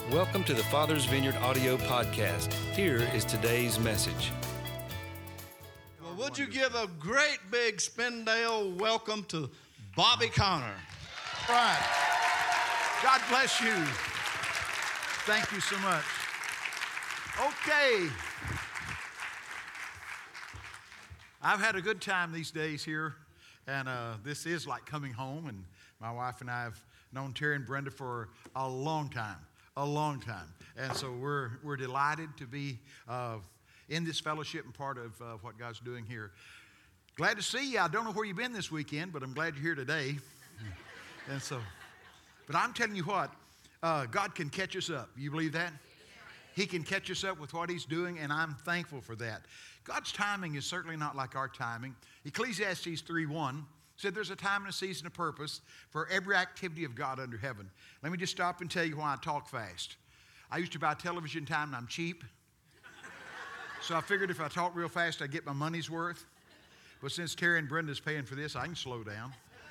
Welcome to the Father's Vineyard audio podcast. Here is today's message. Well, would you give a great big Spindale welcome to Bobby Conner? Right. God bless you. Thank you so much. Okay. I've had a good time these days here, and this is like coming home, and my wife and I have known Terry and Brenda for a long time. And so we're delighted to be in this fellowship and part of what God's doing here. Glad to see you. I don't know where you've been this weekend, but I'm glad you're here today. And so, but I'm telling you what, God can catch us up. You believe that? He can catch us up with what He's doing, and I'm thankful for that. God's timing is certainly not like our timing. Ecclesiastes 3:1 said there's a time and a season of purpose for every activity of God under heaven. Let me just stop and tell you why I talk fast. I used to buy television time, and I'm cheap. So I figured if I talk real fast, I'd get my money's worth. But since Terry and Brenda's paying for this, I can slow down.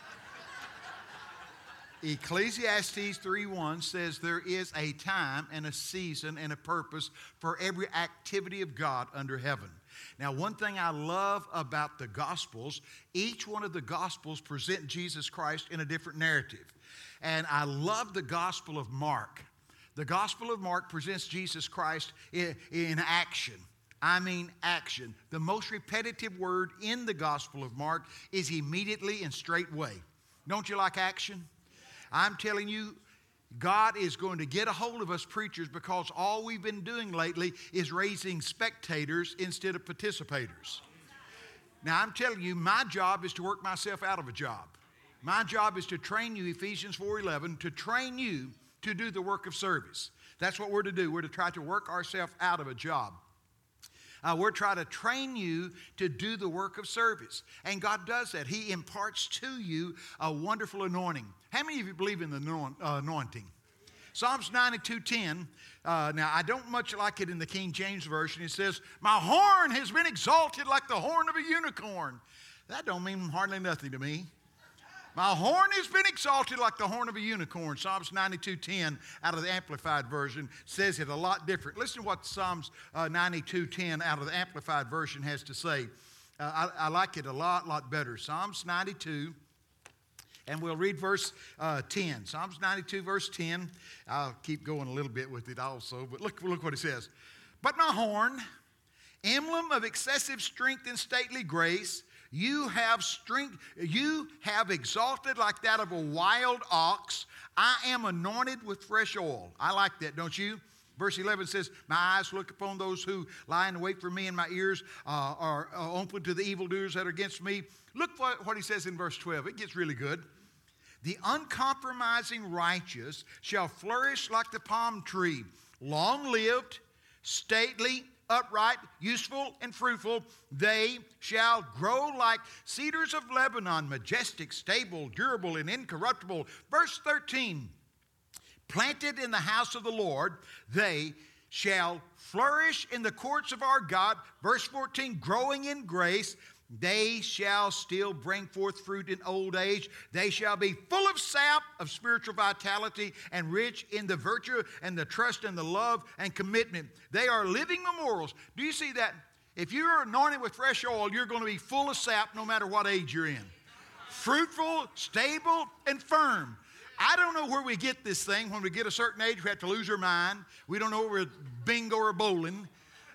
Ecclesiastes 3:1 says there is a time and a season and a purpose for every activity of God under heaven. Now, one thing I love about the Gospels, each one of the Gospels present Jesus Christ in a different narrative. And I love the Gospel of Mark. The Gospel of Mark presents Jesus Christ in action. I mean action. The most repetitive word in the Gospel of Mark is immediately and straightway. Don't you like action? I'm telling you, God is going to get a hold of us preachers because all we've been doing lately is raising spectators instead of participators. Now, I'm telling you, my job is to work myself out of a job. My job is to train you, Ephesians 4:11, to train you to do the work of service. That's what we're to do. We're to try to work ourselves out of a job. We're trying to train you to do the work of service. And God does that. He imparts to you a wonderful anointing. How many of you believe in the anointing? Psalms 92:10. Now, I don't much like it in the King James Version. It says, "My horn has been exalted like the horn of a unicorn." That don't mean hardly nothing to me. My horn has been exalted like the horn of a unicorn. Psalms 92:10 out of the Amplified Version says it a lot different. Listen to what Psalms 92:10 out of the Amplified Version has to say. I like it a lot better. Psalms 92, and we'll read verse 10. Psalms 92, verse 10. I'll keep going a little bit with it also, but look what it says. "But my horn, emblem of excessive strength and stately grace, you have exalted like that of a wild ox. I am anointed with fresh oil." I like that, don't you? Verse 11 says, "My eyes look upon those who lie in wait for me, and my ears are open to the evildoers that are against me." Look what he says in verse 12. It gets really good. "The uncompromising righteous shall flourish like the palm tree, long-lived, stately, upright, useful, and fruitful. They shall grow like cedars of Lebanon, majestic, stable, durable, and incorruptible." Verse 13, "Planted in the house of the Lord, they shall flourish in the courts of our God." Verse 14, "Growing in grace, they shall still bring forth fruit in old age. They shall be full of sap of spiritual vitality and rich in the virtue and the trust and the love and commitment. They are living memorials." Do you see that? If you're anointed with fresh oil, you're going to be full of sap no matter what age you're in. Fruitful, stable, and firm. I don't know where we get this thing. When we get a certain age, we have to lose our mind. We don't know where we're bingo or bowling.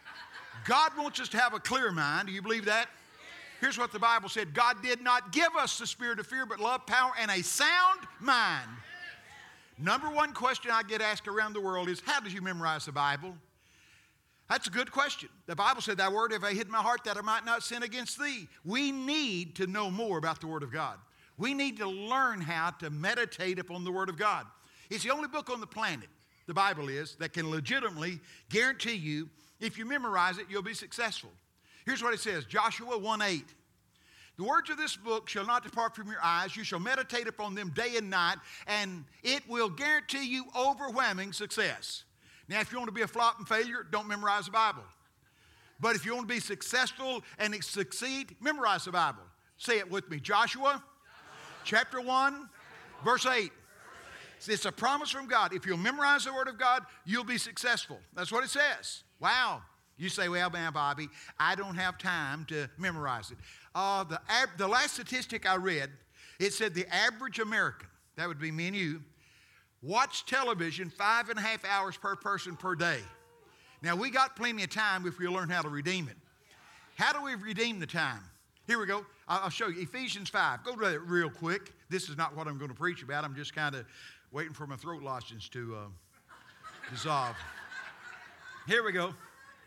God wants us to have a clear mind. Do you believe that? Here's what the Bible said. God did not give us the spirit of fear, but love, power, and a sound mind. Number one question I get asked around the world is, how did you memorize the Bible? That's a good question. The Bible said, "Thy word have I hid in my heart that I might not sin against thee." We need to know more about the Word of God. We need to learn how to meditate upon the Word of God. It's the only book on the planet, the Bible is, that can legitimately guarantee you, if you memorize it, you'll be successful. Here's what it says, Joshua 1:8. "The words of this book shall not depart from your eyes. You shall meditate upon them day and night, and it will guarantee you overwhelming success." Now, if you want to be a flop and failure, don't memorize the Bible. But if you want to be successful and succeed, memorize the Bible. Say it with me. Joshua chapter 1, verse 8. It's a promise from God. If you'll memorize the Word of God, you'll be successful. That's what it says. Wow. You say, well, man, Bobby, I don't have time to memorize it. The last statistic I read, it said the average American, that would be me and you, watch television 5.5 hours per person per day. Now, we got plenty of time if we learn how to redeem it. How do we redeem the time? Here we go. I'll show you. Ephesians 5. Go to that real quick. This is not what I'm going to preach about. I'm just kind of waiting for my throat lozenges to dissolve. Here we go.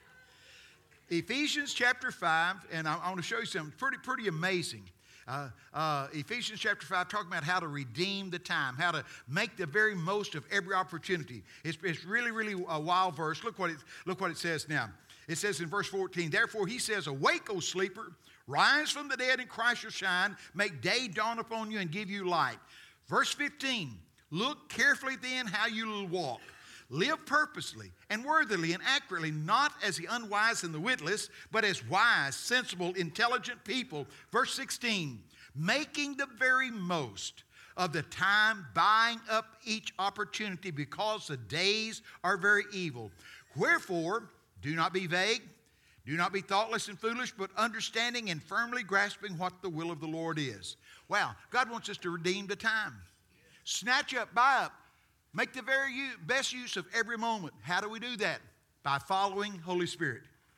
Ephesians chapter 5, and I want to show you something pretty amazing. Ephesians chapter 5, talking about how to redeem the time, how to make the very most of every opportunity. It's really, really a wild verse. Look what it says now. It says in verse 14, therefore he says, awake, O sleeper, rise from the dead and Christ shall shine. Make day dawn upon you and give you light. Verse 15, look carefully then how you will walk. Live purposely and worthily and accurately, not as the unwise and the witless, but as wise, sensible, intelligent people. Verse 16, making the very most of the time, buying up each opportunity, because the days are very evil. Wherefore, do not be vague, do not be thoughtless and foolish, but understanding and firmly grasping what the will of the Lord is. Wow, God wants us to redeem the time. Snatch up, buy up. Make the very best use of every moment. How do we do that? By following Holy Spirit.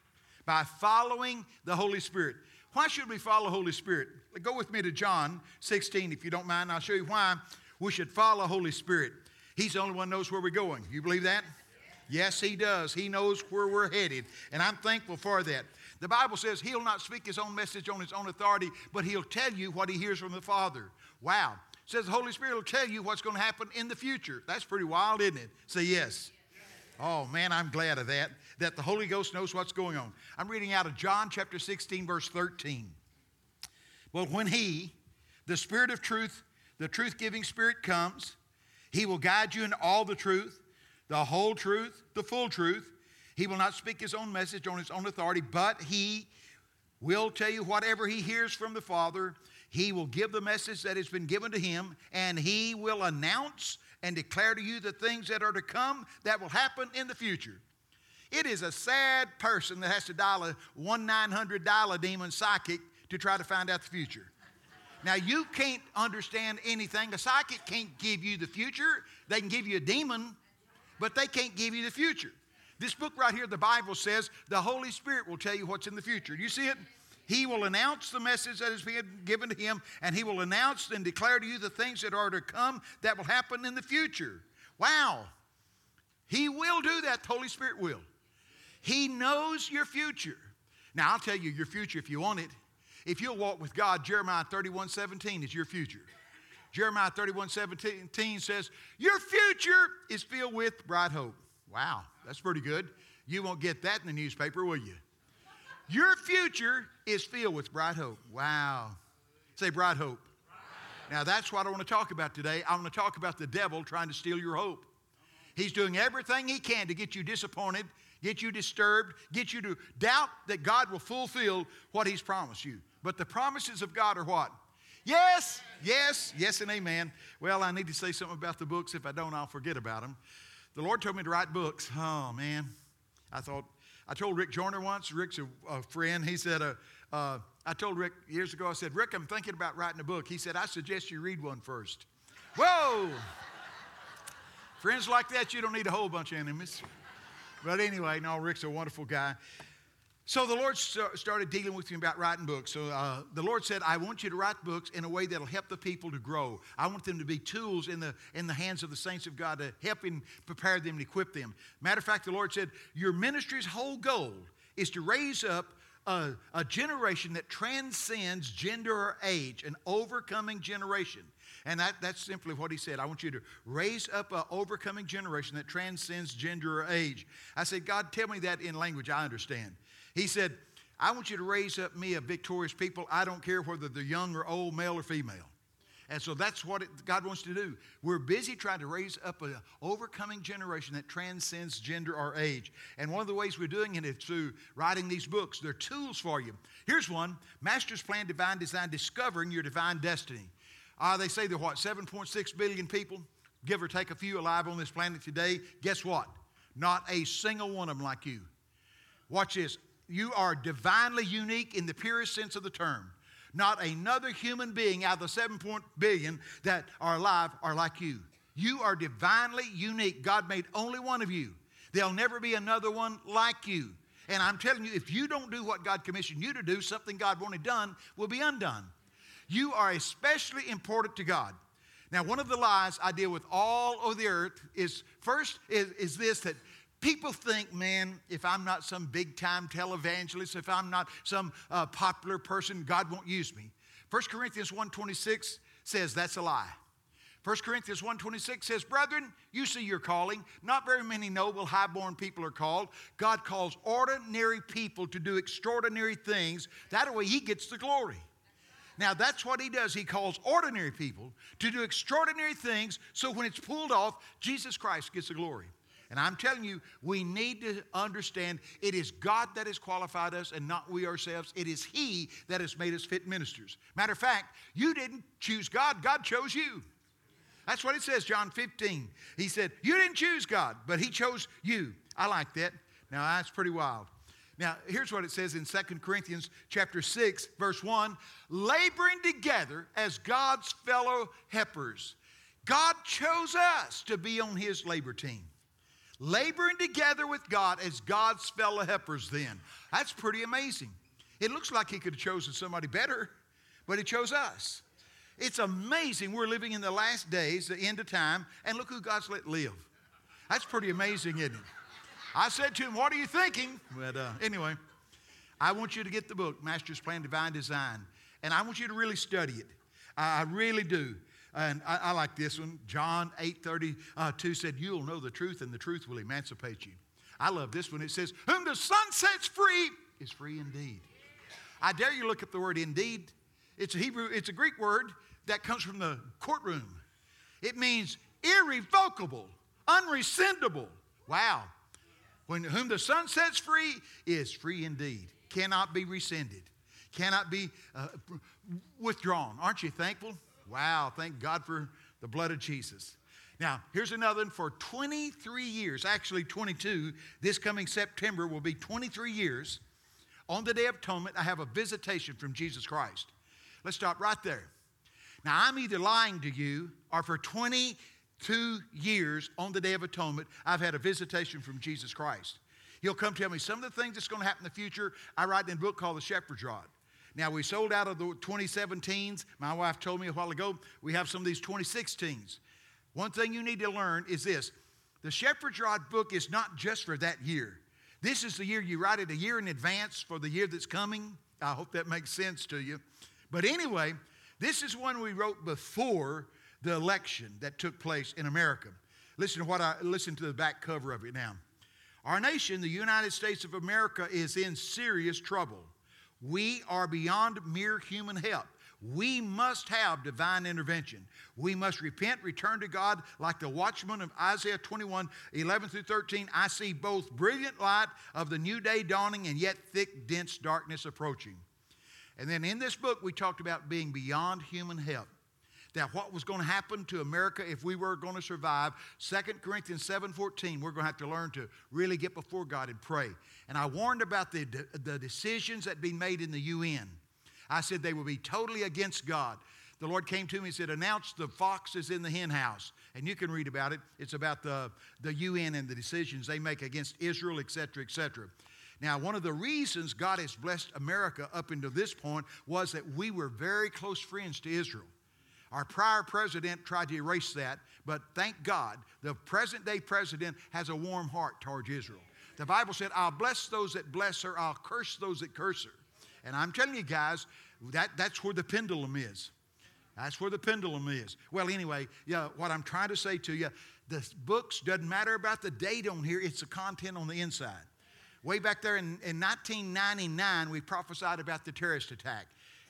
By following the Holy Spirit. Why should we follow Holy Spirit? Go with me to John 16, if you don't mind. I'll show you why we should follow Holy Spirit. He's the only one who knows where we're going. You believe that? Yes, He does. He knows where we're headed, and I'm thankful for that. The Bible says He'll not speak His own message on His own authority, but He'll tell you what He hears from the Father. Wow. It says the Holy Spirit will tell you what's going to happen in the future. That's pretty wild, isn't it? Say yes. Oh, man, I'm glad of that the Holy Ghost knows what's going on. I'm reading out of John chapter 16, verse 13. Well, when He, the Spirit of truth, the truth-giving Spirit comes, He will guide you in all the truth, the whole truth, the full truth. He will not speak His own message on His own authority, but He will tell you whatever He hears from the Father. He will give the message that has been given to Him, and He will announce and declare to you the things that are to come that will happen in the future. It is a sad person that has to dial a 1-900 dial-a-demon psychic to try to find out the future. Now, you can't understand anything. A psychic can't give you the future. They can give you a demon, but they can't give you the future. This book right here, the Bible says, the Holy Spirit will tell you what's in the future. Do you see it? He will announce the message that has been given to Him, and He will announce and declare to you the things that are to come that will happen in the future. Wow. He will do that. The Holy Spirit will. He knows your future. Now, I'll tell you your future if you want it. If you'll walk with God, Jeremiah 31:17 is your future. Jeremiah 31:17 says, your future is filled with bright hope. Wow, that's pretty good. You won't get that in the newspaper, will you? Your future is filled with bright hope. Wow. Say bright hope. Now that's what I want to talk about today. I want to talk about the devil trying to steal your hope. He's doing everything he can to get you disappointed, get you disturbed, get you to doubt that God will fulfill what He's promised you. But the promises of God are what? Yes, yes, yes, and amen. Well, I need to say something about the books. If I don't, I'll forget about them. The Lord told me to write books. Oh, man. I told Rick Joyner once. Rick's a friend. He said, I told Rick years ago, I said, Rick, I'm thinking about writing a book. He said, I suggest you read one first. Whoa! Friends like that, you don't need a whole bunch of enemies. But anyway, no, Rick's a wonderful guy. So the Lord started dealing with me about writing books. So the Lord said, I want you to write books in a way that will help the people to grow. I want them to be tools in the hands of the saints of God to help and prepare them and equip them. Matter of fact, the Lord said, your ministry's whole goal is to raise up a generation that transcends gender or age, an overcoming generation. And that's simply what He said. I want you to raise up an overcoming generation that transcends gender or age. I said, God, tell me that in language I understand. He said, I want you to raise up me a victorious people. I don't care whether they're young or old, male or female. And so that's what God wants to do. We're busy trying to raise up an overcoming generation that transcends gender or age. And one of the ways we're doing it is through writing these books. They're tools for you. Here's one, Master's Plan, Divine Design, Discovering Your Divine Destiny. They say there are, 7.6 billion people? give or take a few alive on this planet today, guess what? Not a single one of them like you. Watch this. You are divinely unique in the purest sense of the term. Not another human being out of the 7 billion that are alive are like you. You are divinely unique. God made only one of you. There'll never be another one like you. And I'm telling you, if you don't do what God commissioned you to do, something God wanted done will be undone. You are especially important to God. Now, one of the lies I deal with all over the earth is this, that people think, man, if I'm not some big-time televangelist, if I'm not some popular person, God won't use me. 1 Corinthians 1:26 says that's a lie. 1 Corinthians 1:26 says, brethren, you see your calling. Not very many noble, high-born people are called. God calls ordinary people to do extraordinary things. That way he gets the glory. Now, that's what he does. He calls ordinary people to do extraordinary things, so when it's pulled off, Jesus Christ gets the glory. And I'm telling you, we need to understand it is God that has qualified us and not we ourselves. It is he that has made us fit ministers. Matter of fact, you didn't choose God. God chose you. That's what it says, John 15. He said, you didn't choose God, but he chose you. I like that. Now, that's pretty wild. Now, here's what it says in 2 Corinthians chapter 6, verse 1. Laboring together as God's fellow helpers. God chose us to be on his labor team. Laboring together with God as God's fellow helpers then. That's pretty amazing. It looks like he could have chosen somebody better, but he chose us. It's amazing. We're living in the last days, the end of time, and look who God's let live. That's pretty amazing, isn't it? I said to him, what are you thinking? But anyway, I want you to get the book, Master's Plan, Divine Design, and I want you to really study it. I really do. And I like this one. John 8:32 said, you'll know the truth, and the truth will emancipate you. I love this one. It says, whom the Son sets free is free indeed. I dare you look up the word indeed. It's a Greek word that comes from the courtroom. It means irrevocable, unrescindable. Wow. Whom the Son sets free is free indeed. Cannot be rescinded. Cannot be withdrawn. Aren't you thankful? Wow, thank God for the blood of Jesus. Now, here's another one. For 23 years, actually 22, this coming September will be 23 years. On the Day of Atonement, I have a visitation from Jesus Christ. Let's stop right there. Now, I'm either lying to you, or for 22 years on the Day of Atonement, I've had a visitation from Jesus Christ. He'll come tell me some of the things that's going to happen in the future. I write in a book called The Shepherd's Rod. Now, we sold out of the 2017s. My wife told me a while ago we have some of these 2016s. One thing you need to learn is this. The Shepherd's Rod book is not just for that year. This is the year you write it a year in advance for the year that's coming. I hope that makes sense to you. But anyway, this is one we wrote before the election that took place in America. Listen to the back cover of it now. Our nation, the United States of America, is in serious trouble. We are beyond mere human help. We must have divine intervention. We must repent, return to God like the watchman of Isaiah 21, 11 through 13. I see both brilliant light of the new day dawning and yet thick, dense darkness approaching. And then in this book, we talked about being beyond human help. That what was going to happen to America if we were going to survive. 2 Corinthians 7:14, we're going to have to learn to really get before God and pray. And I warned about the decisions that had been made in the UN. I said they would be totally against God. The Lord came to me and said, announce the fox is in the hen house. And you can read about it. It's about the UN and the decisions they make against Israel, etc., etc. Now, one of the reasons God has blessed America up until this point was that we were very close friends to Israel. Our prior president tried to erase that, but thank God, the present-day president has a warm heart towards Israel. The Bible said, I'll bless those that bless her, I'll curse those that curse her. And I'm telling you guys, that's where the pendulum is. That's where the pendulum is. Well, anyway, what I'm trying to say to you, the books, doesn't matter about the date on here, it's the content on the inside. Way back there in 1999, we prophesied about the terrorist attack.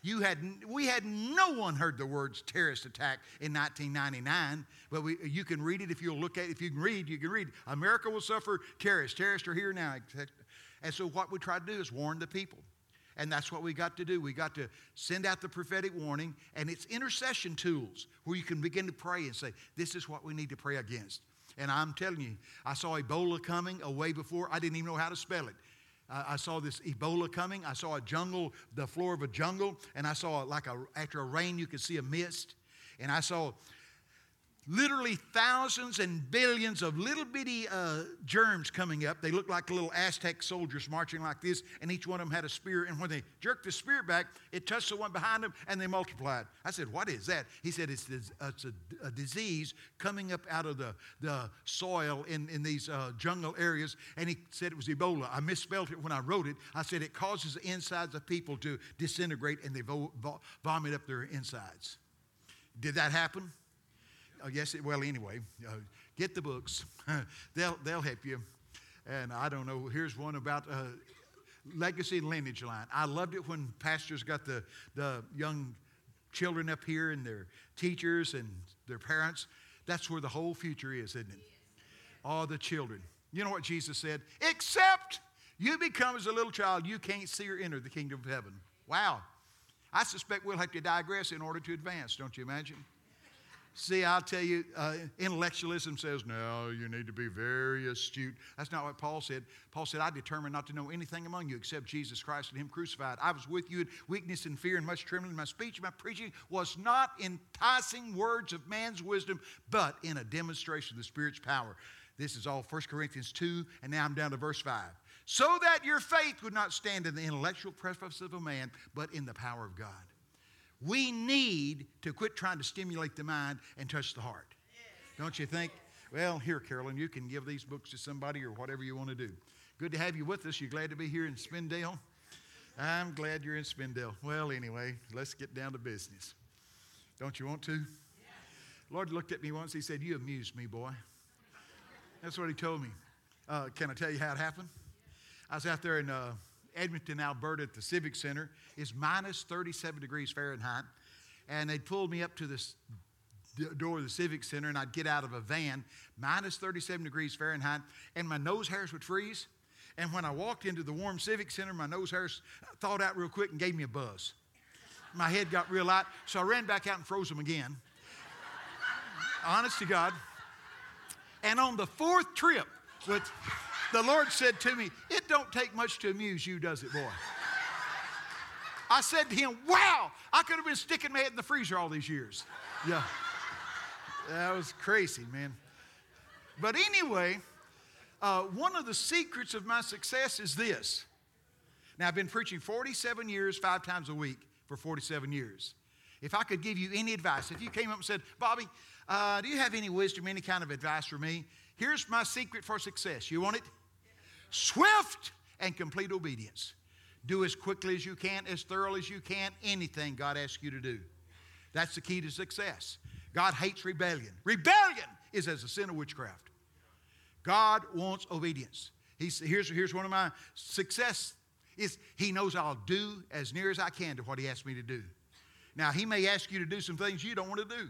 We had no one heard the words terrorist attack in 1999, but you can read it if you'll look at it. If you can read. America will suffer terrorists. Terrorists are here now. And so what we try to do is warn the people. And that's what we got to do. We got to send out the prophetic warning, and it's intercession tools where you can begin to pray and say, this is what we need to pray against. And I'm telling you, I saw Ebola coming way before. I didn't even know how to spell it. I saw this Ebola coming. I saw a jungle, the floor of a jungle, and I saw after a rain you could see a mist. And I saw literally thousands and billions of little bitty germs coming up. They looked like little Aztec soldiers marching like this, and each one of them had a spear. And when they jerked the spear back, it touched the one behind them, and they multiplied. I said, what is that? He said, it's a disease coming up out of the soil in these jungle areas. And he said it was Ebola. I misspelled it when I wrote it. I said it causes the insides of people to disintegrate, and they vomit up their insides. Did that happen? Yes, well, anyway, get the books. They'll help you. And I don't know, here's one about legacy and lineage line. I loved it when pastors got the young children up here and their teachers and their parents. That's where the whole future is, isn't it? All the children. You know what Jesus said? Except you become as a little child, you can't see or enter the kingdom of heaven. Wow. I suspect we'll have to digress in order to advance, don't you imagine? See, I'll tell you, intellectualism says, no, you need to be very astute. That's not what Paul said. Paul said, I determined not to know anything among you except Jesus Christ and Him crucified. I was with you in weakness and fear and much trembling. My speech, my preaching was not enticing words of man's wisdom, but in a demonstration of the Spirit's power. This is all 1 Corinthians 2, and now I'm down to verse 5. So that your faith would not stand in the intellectual preface of a man, but in the power of God. We need to quit trying to stimulate the mind and touch the heart. Don't you think? Well, here, Carolyn, you can give these books to somebody or whatever you want to do. Good to have you with us. You glad to be here in Spindale? I'm glad you're in Spindale. Well, anyway, let's get down to business. Don't you want to? Lord looked at me once. He said, you amused me, boy. That's what He told me. Can I tell you how it happened? I was out there in Edmonton, Alberta at the Civic Center. It's minus 37 degrees Fahrenheit. And they pulled me up to this door of the Civic Center, and I'd get out of a van, minus 37 degrees Fahrenheit, and my nose hairs would freeze. And when I walked into the warm Civic Center, my nose hairs thawed out real quick and gave me a buzz. My head got real light, so I ran back out and froze them again. Honest to God. And on the fourth trip, the Lord said to me, it don't take much to amuse you, does it, boy? I said to Him, wow, I could have been sticking my head in the freezer all these years. Yeah. That was crazy, man. But anyway, one of the secrets of my success is this. Now, I've been preaching 47 years, 5 times a week for 47 years. If I could give you any advice, if you came up and said, Bobby, do you have any wisdom, any kind of advice for me? Here's my secret for success. You want it? Swift and complete obedience. Do as quickly as you can, as thoroughly as you can, anything God asks you to do. That's the key to success. God hates rebellion. Rebellion is as a sin of witchcraft. God wants obedience. Here's one of my success is He knows I'll do as near as I can to what He asks me to do. Now, He may ask you to do some things you don't want to do.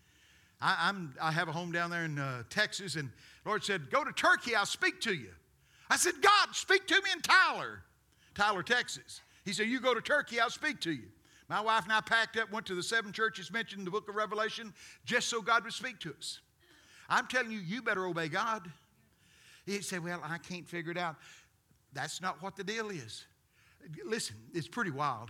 I have a home down there in Texas, and the Lord said, go to Turkey, I'll speak to you. I said, God, speak to me in Tyler, Texas. He said, you go to Turkey, I'll speak to you. My wife and I packed up, went to the 7 churches mentioned in the book of Revelation, just so God would speak to us. I'm telling you, you better obey God. He said, well, I can't figure it out. That's not what the deal is. Listen, it's pretty wild.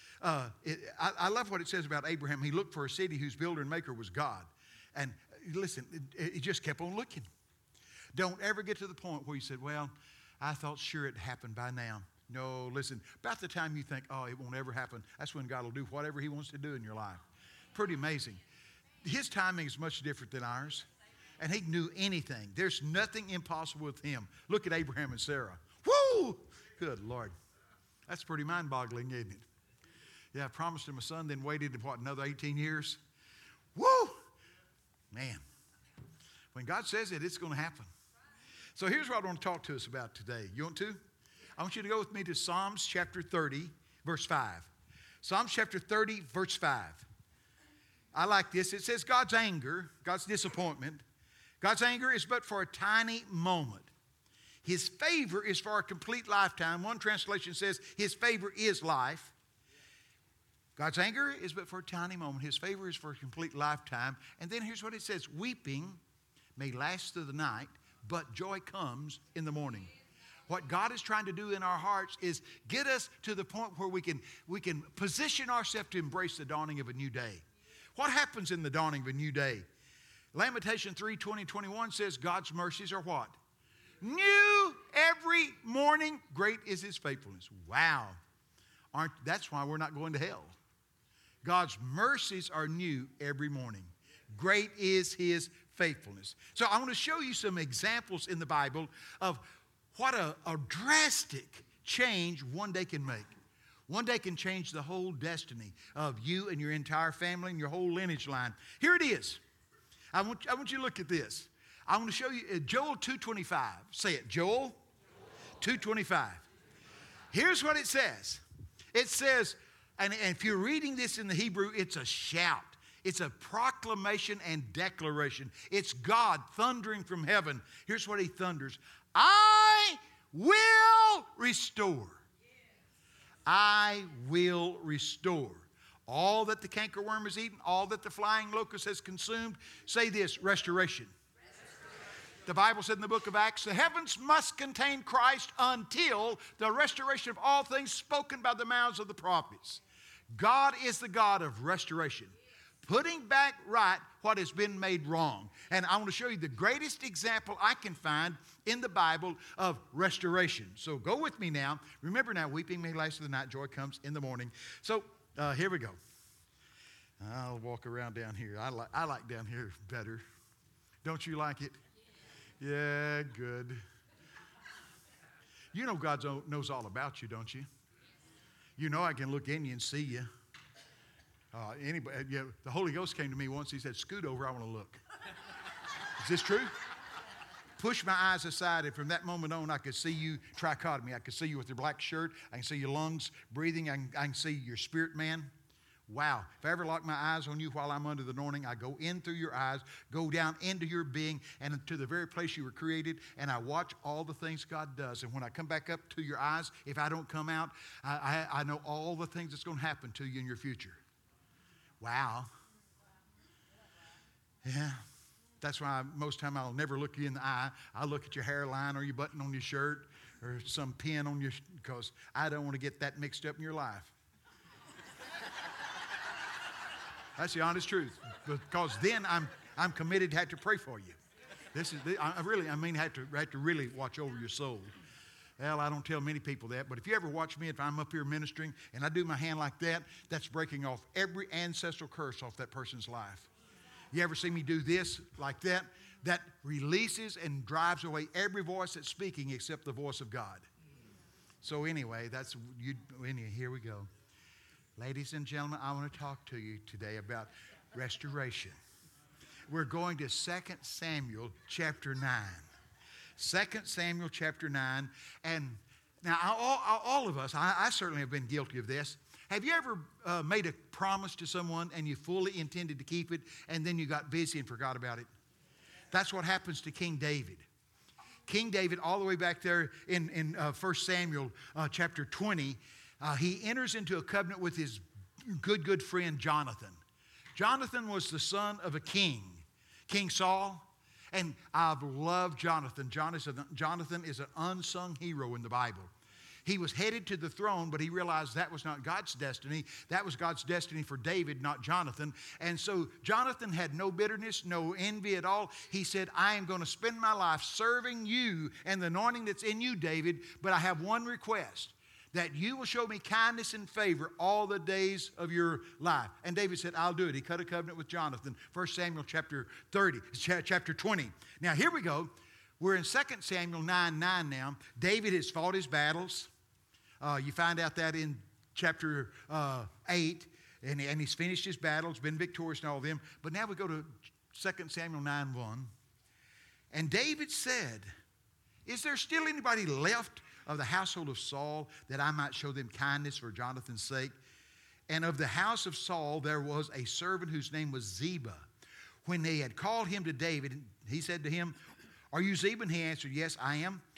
I love what it says about Abraham. He looked for a city whose builder and maker was God. And listen, he just kept on looking. Don't ever get to the point where you said, well, I thought sure it happened by now. No, listen, about the time you think, oh, it won't ever happen, that's when God will do whatever He wants to do in your life. Pretty amazing. His timing is much different than ours. And He can do anything. There's nothing impossible with Him. Look at Abraham and Sarah. Woo! Good Lord. That's pretty mind-boggling, isn't it? Yeah, I promised him a son, then waited, another 18 years? Woo! Man. When God says it, it's going to happen. So here's what I want to talk to us about today. You want to? I want you to go with me to Psalms chapter 30, verse 5. Psalms chapter 30, verse 5. I like this. It says God's anger, God's disappointment. God's anger is but for a tiny moment. His favor is for a complete lifetime. One translation says his favor is life. God's anger is but for a tiny moment. His favor is for a complete lifetime. And then here's what it says. Weeping may last through the night, but joy comes in the morning. What God is trying to do in our hearts is get us to the point where we can position ourselves to embrace the dawning of a new day. What happens in the dawning of a new day? Lamentation 3:20-21 says God's mercies are what? New every morning. Great is his faithfulness. Wow. That's why we're not going to hell. God's mercies are new every morning. Great is his faithfulness. So I want to show you some examples in the Bible of what a drastic change one day can make. One day can change the whole destiny of you and your entire family and your whole lineage line. Here it is. I want you to look at this. I want to show you Joel 2:25. Say it, Joel 2:25. Here's what it says. It says, and if you're reading this in the Hebrew, it's a shout. It's a proclamation and declaration. It's God thundering from heaven. Here's what he thunders. I will restore. I will restore. All that the cankerworm has eaten, all that the flying locust has consumed. Say this, restoration. The Bible said in the book of Acts, the heavens must contain Christ until the restoration of all things spoken by the mouths of the prophets. God is the God of restoration, putting back right what has been made wrong. And I want to show you the greatest example I can find in the Bible of restoration. So go with me now. Remember now, weeping may last through the night, joy comes in the morning. So here we go. I'll walk around down here. I like down here better. Don't you like it? Yeah, good. You know God knows all about you, don't you? You know I can look in you and see you. The Holy Ghost came to me once. He said, scoot over, I want to look. Is this true? Push my eyes aside, and from that moment on, I could see you trichotomy. I could see you with your black shirt. I can see your lungs breathing. I can see your spirit man. Wow. If I ever lock my eyes on you while I'm under the anointing, I go in through your eyes, go down into your being, and to the very place you were created, and I watch all the things God does. And when I come back up to your eyes, if I don't come out, I know all the things that's going to happen to you in your future. Wow. Yeah. That's why most time I'll never look you in the eye. I'll look at your hairline or your button on your shirt or some pin on your, because I don't want to get that mixed up in your life. That's the honest truth. Because then I'm committed to have to pray for you. I have to really watch over your soul. Well, I don't tell many people that, but if you ever watch me, if I'm up here ministering and I do my hand like that, that's breaking off every ancestral curse off that person's life. You ever see me do this like that? That releases and drives away every voice that's speaking except the voice of God. So anyway, here we go. Ladies and gentlemen, I want to talk to you today about restoration. We're going to 2 Samuel chapter 9. 2 Samuel chapter 9. And now all of us, I certainly have been guilty of this. Have you ever made a promise to someone and you fully intended to keep it and then you got busy and forgot about it? That's what happens to King David. King David, all the way back there in 1 Samuel chapter 20, he enters into a covenant with his good friend Jonathan. Jonathan was the son of a king, King Saul. And I've loved Jonathan. Jonathan is an unsung hero in the Bible. He was headed to the throne, but he realized that was not God's destiny. That was God's destiny for David, not Jonathan. And so Jonathan had no bitterness, no envy at all. He said, I am going to spend my life serving you and the anointing that's in you, David, but I have one request, that you will show me kindness and favor all the days of your life. And David said, I'll do it. He cut a covenant with Jonathan. 1 Samuel chapter 20. Now, here we go. We're in 2 Samuel 9 now. David has fought his battles. You find out that in chapter 8. And he's finished his battles, been victorious in all of them. But now we go to 2 Samuel 9:1. And David said, is there still anybody left of the household of Saul, that I might show them kindness for Jonathan's sake? And of the house of Saul there was a servant whose name was Ziba. When they had called him to David, he said to him, are you Ziba? And he answered, yes, I am.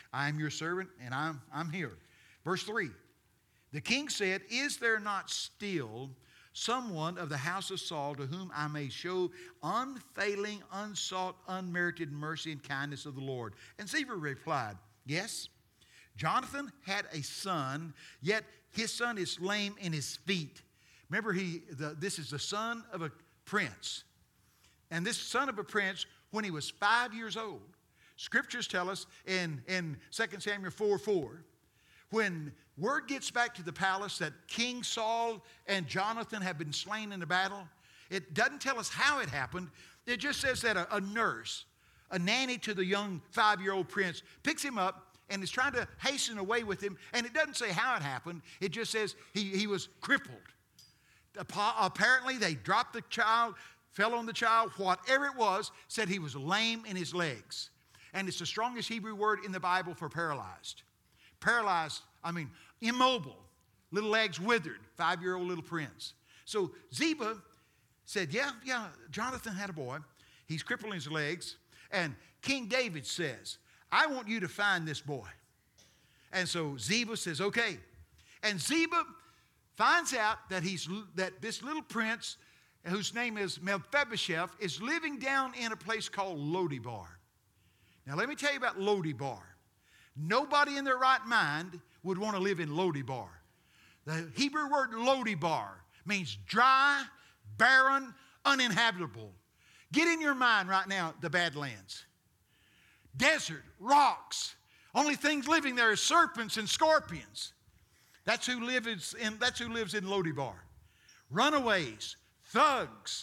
I am your servant, and I'm here. Verse 3, the king said, is there not still someone of the house of Saul to whom I may show unfailing, unsought, unmerited mercy and kindness of the Lord? And Ziba replied, yes. Jonathan had a son, yet his son is lame in his feet. Remember, this is the son of a prince. And this son of a prince, when he was 5 years old, scriptures tell us in 2 Samuel 4:4, when word gets back to the palace that King Saul and Jonathan have been slain in the battle, it doesn't tell us how it happened. It just says that a nurse, a nanny to the young 5-year-old prince, picks him up and is trying to hasten away with him. And it doesn't say how it happened. It just says he was crippled. Apparently, they dropped the child, fell on the child, whatever it was, said he was lame in his legs. And it's the strongest Hebrew word in the Bible for paralyzed. Paralyzed, immobile, little legs withered, 5-year-old little prince. So Ziba said, yeah, Jonathan had a boy. He's crippled in his legs. And King David says, I want you to find this boy. And so Ziba says, okay. And Ziba finds out that this little prince, whose name is Mephibosheth, is living down in a place called Lodebar. Now let me tell you about Lodebar. Nobody in their right mind would want to live in Lodebar. The Hebrew word Lodebar means dry, barren, uninhabitable. Get in your mind right now the Badlands. Desert, rocks. Only things living there are serpents and scorpions. That's who lives in Lodebar. Runaways, thugs,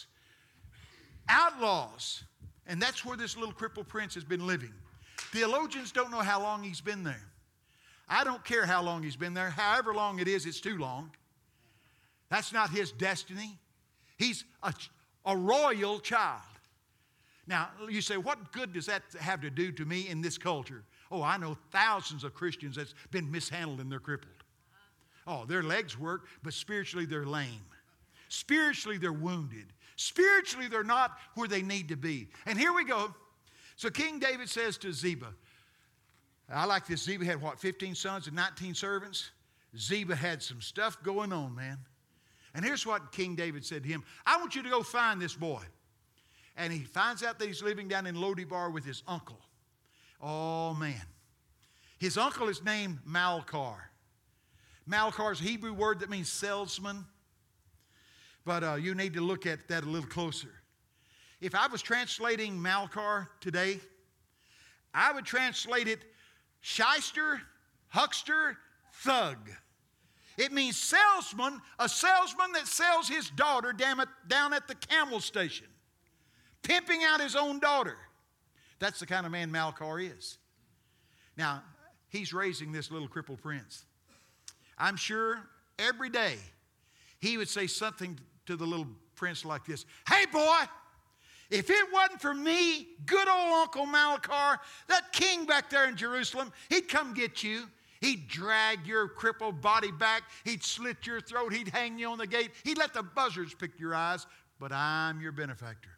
outlaws. And that's where this little crippled prince has been living. Theologians don't know how long he's been there. I don't care how long he's been there. However long it is, it's too long. That's not his destiny. He's a royal child. Now, you say, what good does that have to do to me in this culture? Oh, I know thousands of Christians that's been mishandled and they're crippled. Oh, their legs work, but spiritually they're lame. Spiritually they're wounded. Spiritually they're not where they need to be. And here we go. So King David says to Ziba, I like this. Ziba had 15 sons and 19 servants? Ziba had some stuff going on, man. And here's what King David said to him. I want you to go find this boy. And he finds out that he's living down in Lodebar with his uncle. Oh, man. His uncle is named Malchar. Malchar is a Hebrew word that means salesman. But you need to look at that a little closer. If I was translating Malchar today, I would translate it shyster, huckster, thug. It means salesman, a salesman that sells his daughter down at the camel station, pimping out his own daughter. That's the kind of man Malchar is. Now, he's raising this little crippled prince. I'm sure every day he would say something to the little prince like this. Hey, boy, if it wasn't for me, good old Uncle Malchar, that king back there in Jerusalem, he'd come get you. He'd drag your crippled body back. He'd slit your throat. He'd hang you on the gate. He'd let the buzzards pick your eyes. But I'm your benefactor.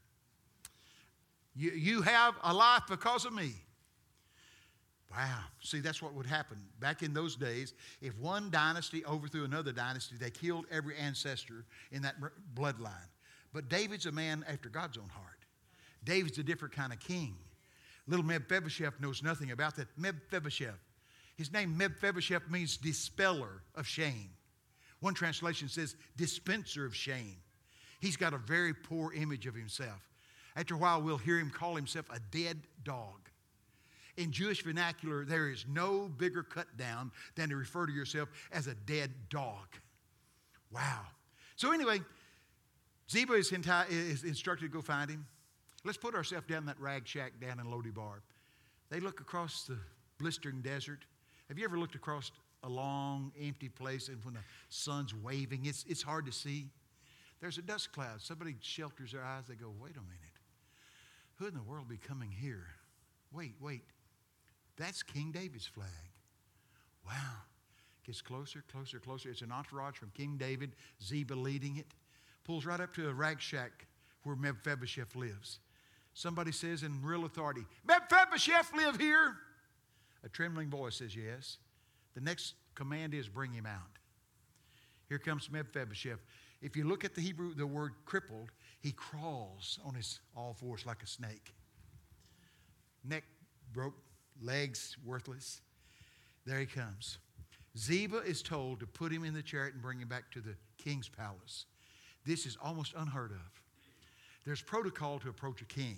You have a life because of me. Wow. See, that's what would happen. Back in those days, if one dynasty overthrew another dynasty, they killed every ancestor in that bloodline. But David's a man after God's own heart. David's a different kind of king. Little Mephibosheth knows nothing about that. Mephibosheth. His name Mephibosheth means dispeller of shame. One translation says dispenser of shame. He's got a very poor image of himself. After a while, we'll hear him call himself a dead dog. In Jewish vernacular, there is no bigger cut down than to refer to yourself as a dead dog. Wow. So anyway, Ziba is instructed to go find him. Let's put ourselves down in that rag shack down in Lodebar. They look across the blistering desert. Have you ever looked across a long, empty place and when the sun's waving, it's hard to see? There's a dust cloud. Somebody shelters their eyes. They go, wait a minute. Who in the world be coming here? Wait. That's King David's flag. Wow. Gets closer. It's an entourage from King David, Ziba leading it. Pulls right up to a rag shack where Mephibosheth lives. Somebody says in real authority, Mephibosheth live here? A trembling voice says yes. The next command is bring him out. Here comes Mephibosheth. If you look at the Hebrew, the word crippled, he crawls on his all fours like a snake. Neck broke, legs worthless. There he comes. Ziba is told to put him in the chariot and bring him back to the king's palace. This is almost unheard of. There's protocol to approach a king.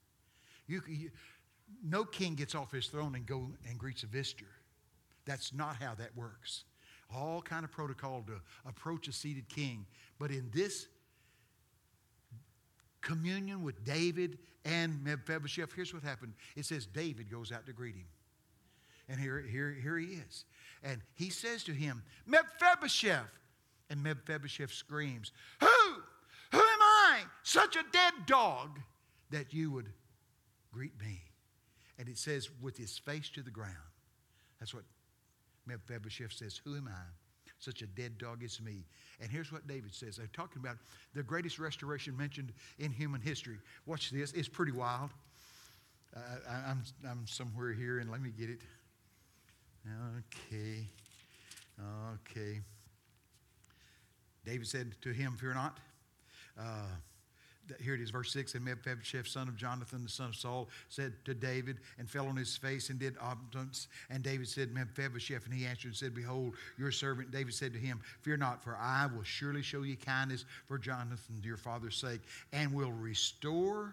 No king gets off his throne and go and greets a visitor. That's not how that works. All kind of protocol to approach a seated king. But in this communion with David and Mephibosheth, here's what happened. It says David goes out to greet him. And here he is. And he says to him, Mephibosheth. And Mephibosheth screams, Who am I, such a dead dog, that you would greet me? And it says, with his face to the ground. That's what Mephibosheth says, Who am I? Such a dead dog is me. And here's what David says. They're talking about the greatest restoration mentioned in human history. Watch this. It's pretty wild. I'm somewhere here, and let me get it. Okay. David said to him, Fear not. Here it is, verse 6. And Mephibosheth, son of Jonathan, the son of Saul, said to David, and fell on his face and did obeisance. And David said, Mephibosheth, and he answered and said, Behold, your servant. David said to him, Fear not, for I will surely show you kindness for Jonathan, your father's sake, and will restore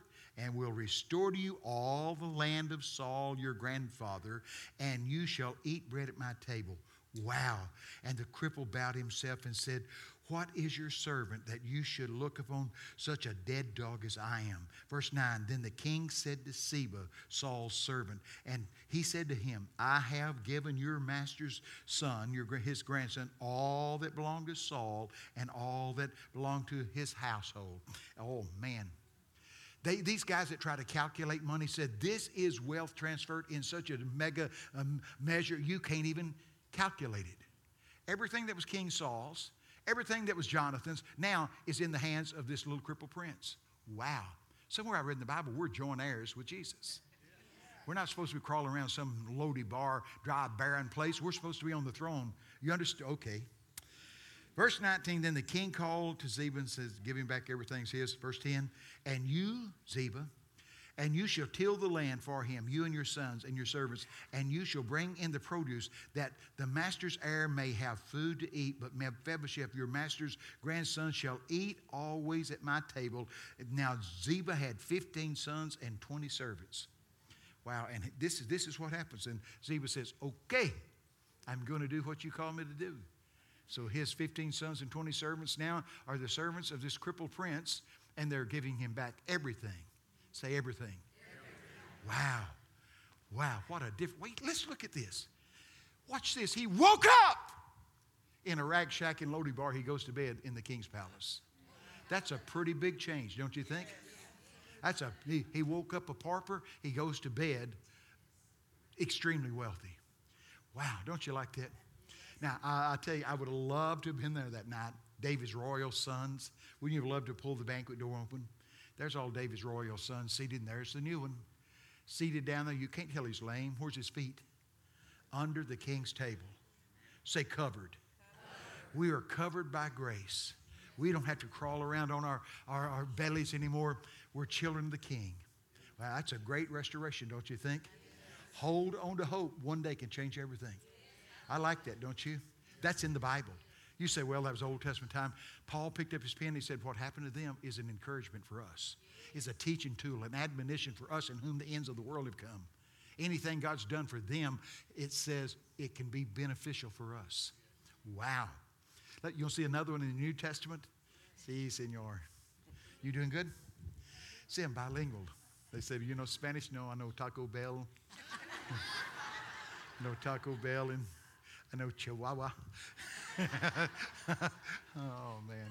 to you all the land of Saul, your grandfather, and you shall eat bread at my table. Wow. And the cripple bowed himself and said, What is your servant that you should look upon such a dead dog as I am? Verse 9, Then the king said to Ziba, Saul's servant, and he said to him, I have given your master's son, his grandson, all that belonged to Saul and all that belonged to his household. Oh, man. These guys that try to calculate money said, this is wealth transferred in such a mega measure, you can't even calculate it. Everything that was King Saul's, everything that was Jonathan's, now is in the hands of this little crippled prince. Wow. Somewhere I read in the Bible, we're joint heirs with Jesus. We're not supposed to be crawling around some lowly bar, dry, barren place. We're supposed to be on the throne. You understand? Okay. Verse 19, then the king called to Ziba and says, Give him back everything's his. Verse 10, And you, Ziba, and you shall till the land for him, you and your sons and your servants, and you shall bring in the produce, that the master's heir may have food to eat. But Mephibosheth, your master's grandson, shall eat always at my table. Now Ziba had 15 sons and 20 servants. Wow, and this is what happens. And Ziba says, Okay, I'm going to do what you call me to do. So his 15 sons and 20 servants now are the servants of this crippled prince, and they're giving him back everything. Say everything. Wow. Wow, what a different. Wait, let's look at this. Watch this. He woke up in a rag shack in Lodebar. He goes to bed in the king's palace. That's a pretty big change, don't you think? He woke up a pauper. He goes to bed extremely wealthy. Wow, don't you like that? Now, I tell you, I would have loved to have been there that night. David's royal sons. Wouldn't you have loved to pull the banquet door open? There's all David's royal sons seated, and there's the new one. Seated down there. You can't tell he's lame. Where's his feet? Under the king's table. Say covered. We are covered by grace. We don't have to crawl around on our bellies anymore. We're children of the king. Wow, that's a great restoration, don't you think? Hold on to hope. One day can change everything. I like that, don't you? That's in the Bible. You say, well, that was Old Testament time. Paul picked up his pen and he said, what happened to them is an encouragement for us. It's a teaching tool, an admonition for us in whom the ends of the world have come. Anything God's done for them, it says it can be beneficial for us. Wow. You'll see another one in the New Testament. Si, senor. You doing good? See, I'm bilingual. They said, you know Spanish? No, I know Taco Bell. I know Taco Bell and I know Chihuahua. Oh, man.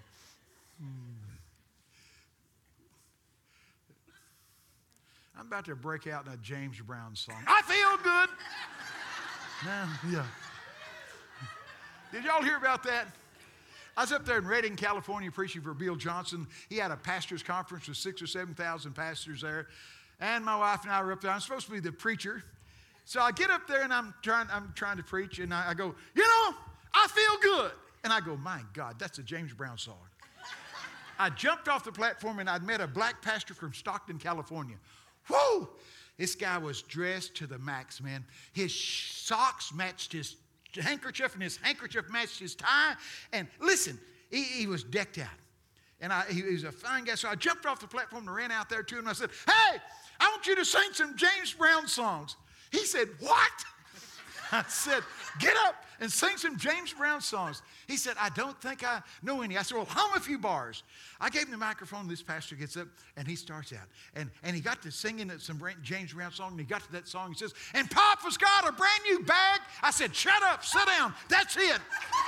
I'm about to break out in a James Brown song. I feel good. Yeah. Did y'all hear about that? I was up there in Redding, California, preaching for Bill Johnson. He had a pastor's conference with 6,000 or 7,000 pastors there. And my wife and I were up there. I'm supposed to be the preacher. So I get up there and I'm trying to preach, and I go, I feel good. And I go, my God, that's a James Brown song. I jumped off the platform and I'd met a black pastor from Stockton, California. Whoa! This guy was dressed to the max, man. His socks matched his handkerchief, and his handkerchief matched his tie. And listen, he was decked out. And he was a fine guy. So I jumped off the platform and ran out there to him. And I said, hey, I want you to sing some James Brown songs. He said, what? I said, get up and sing some James Brown songs. He said, I don't think I know any. I said, well, hum a few bars. I gave him the microphone. This pastor gets up and he starts out. And he got to singing some James Brown song. And he got to that song. He says, and Papa's got a brand new bag. I said, shut up, sit down. That's it.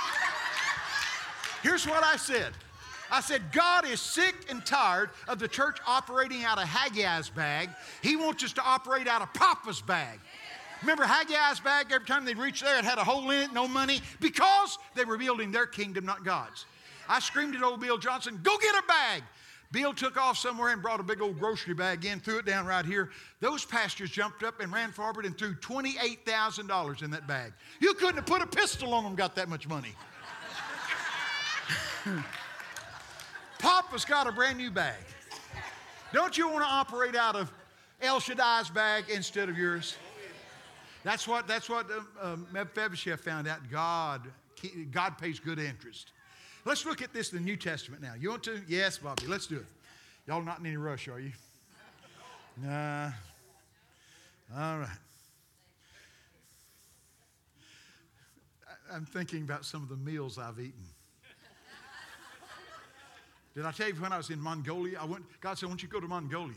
Here's what I said. I said, God is sick and tired of the church operating out of Haggai's bag. He wants us to operate out of Papa's bag. Remember Haggai's bag? Every time they'd reach there, it had a hole in it, no money, because they were building their kingdom, not God's. I screamed at old Bill Johnson, go get a bag. Bill took off somewhere and brought a big old grocery bag in, threw it down right here. Those pastors jumped up and ran forward and threw $28,000 in that bag. You couldn't have put a pistol on them, got that much money. Papa's got a brand new bag. Don't you want to operate out of El Shaddai's bag instead of yours? That's what Mephibosheth found out. God pays good interest. Let's look at this in the New Testament now. You want to? Yes, Bobby. Let's do it. Y'all not in any rush, are you? Nah. All right. I'm thinking about some of the meals I've eaten. Did I tell you when I was in Mongolia? God said, I want you to go to Mongolia.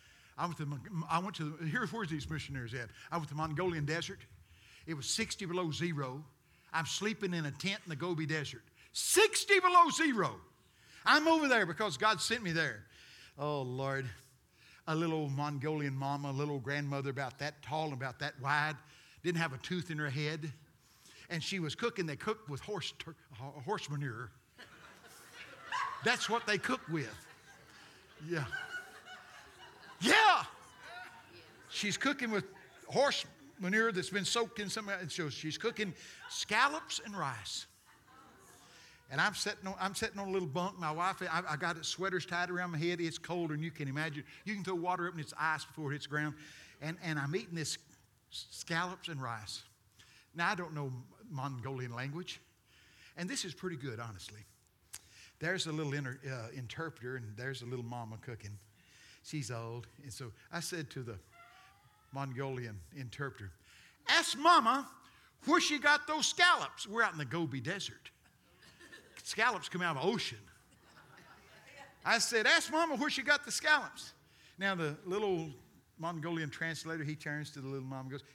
Here's where these missionaries at. I went to the Mongolian desert. It was 60 below zero. I'm sleeping in a tent in the Gobi Desert. 60 below zero. I'm over there because God sent me there. Oh, Lord. A little old Mongolian mama, a little grandmother about that tall and about that wide, didn't have a tooth in her head. And she was cooking. They cooked with horse manure. That's what they cook with. Yeah. Yeah. She's cooking with horse manure that's been soaked in something. And so she's cooking scallops and rice. And I'm sitting on a little bunk. My wife, I got sweaters tied around my head. It's colder than you can imagine. You can throw water up and it's ice before it hits the ground. And I'm eating this scallops and rice. Now, I don't know Mongolian language. And this is pretty good, honestly. There's a little interpreter, and there's a little mama cooking. She's old. And so I said to the Mongolian interpreter, ask Mama where she got those scallops. We're out in the Gobi Desert. Scallops come out of the ocean. I said, ask Mama where she got the scallops. Now, the little Mongolian translator, he turns to the little mama and goes,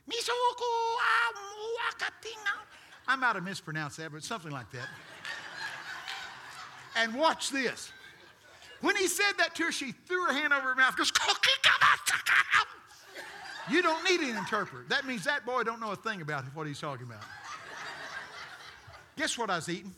I might have mispronounced that, but something like that. And watch this. When he said that to her, she threw her hand over her mouth, goes, you don't need an interpreter. That means that boy don't know a thing about what he's talking about. Guess what I was eating?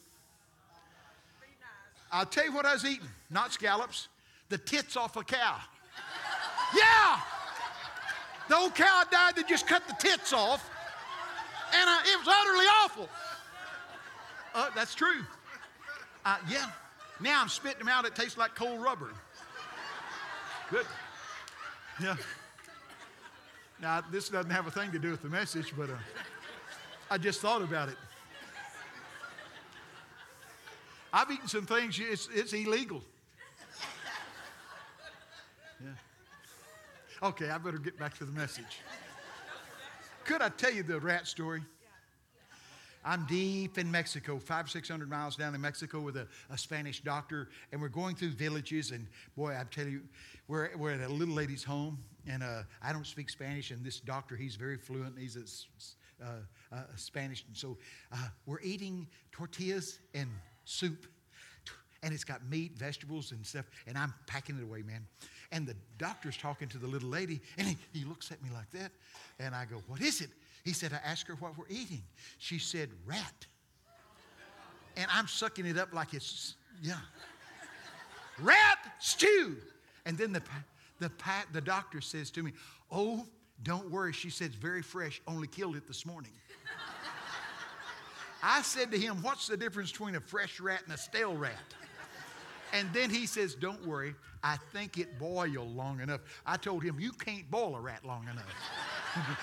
I'll tell you what I was eating. Not scallops. The tits off a cow. Yeah! The old cow died, they just cut the tits off. And it was utterly awful. That's true. Yeah. Now I'm spitting them out. It tastes like cold rubber. Good. Yeah. Now, this doesn't have a thing to do with the message, but I just thought about it. I've eaten some things, it's illegal. Yeah. Okay, I better get back to the message. Could I tell you the rat story? I'm deep in Mexico, 500-600 miles down in Mexico with a Spanish doctor, and we're going through villages, and boy, I tell you, we're at a little lady's home, and I don't speak Spanish, and this doctor, he's very fluent, he's a Spanish, and so we're eating tortillas and soup, and it's got meat, vegetables, and stuff, and I'm packing it away, man. And the doctor's talking to the little lady, and he looks at me like that, and I go, what is it? He said, I asked her what we're eating. She said, rat. And I'm sucking it up like it's, yeah. Rat stew. And then the doctor says to me, oh, Don't worry, she said, it's very fresh, only killed it this morning. I said to him, what's the difference between a fresh rat and a stale rat? And then he says, don't worry, I think it boiled long enough. I told him, you can't boil a rat long enough.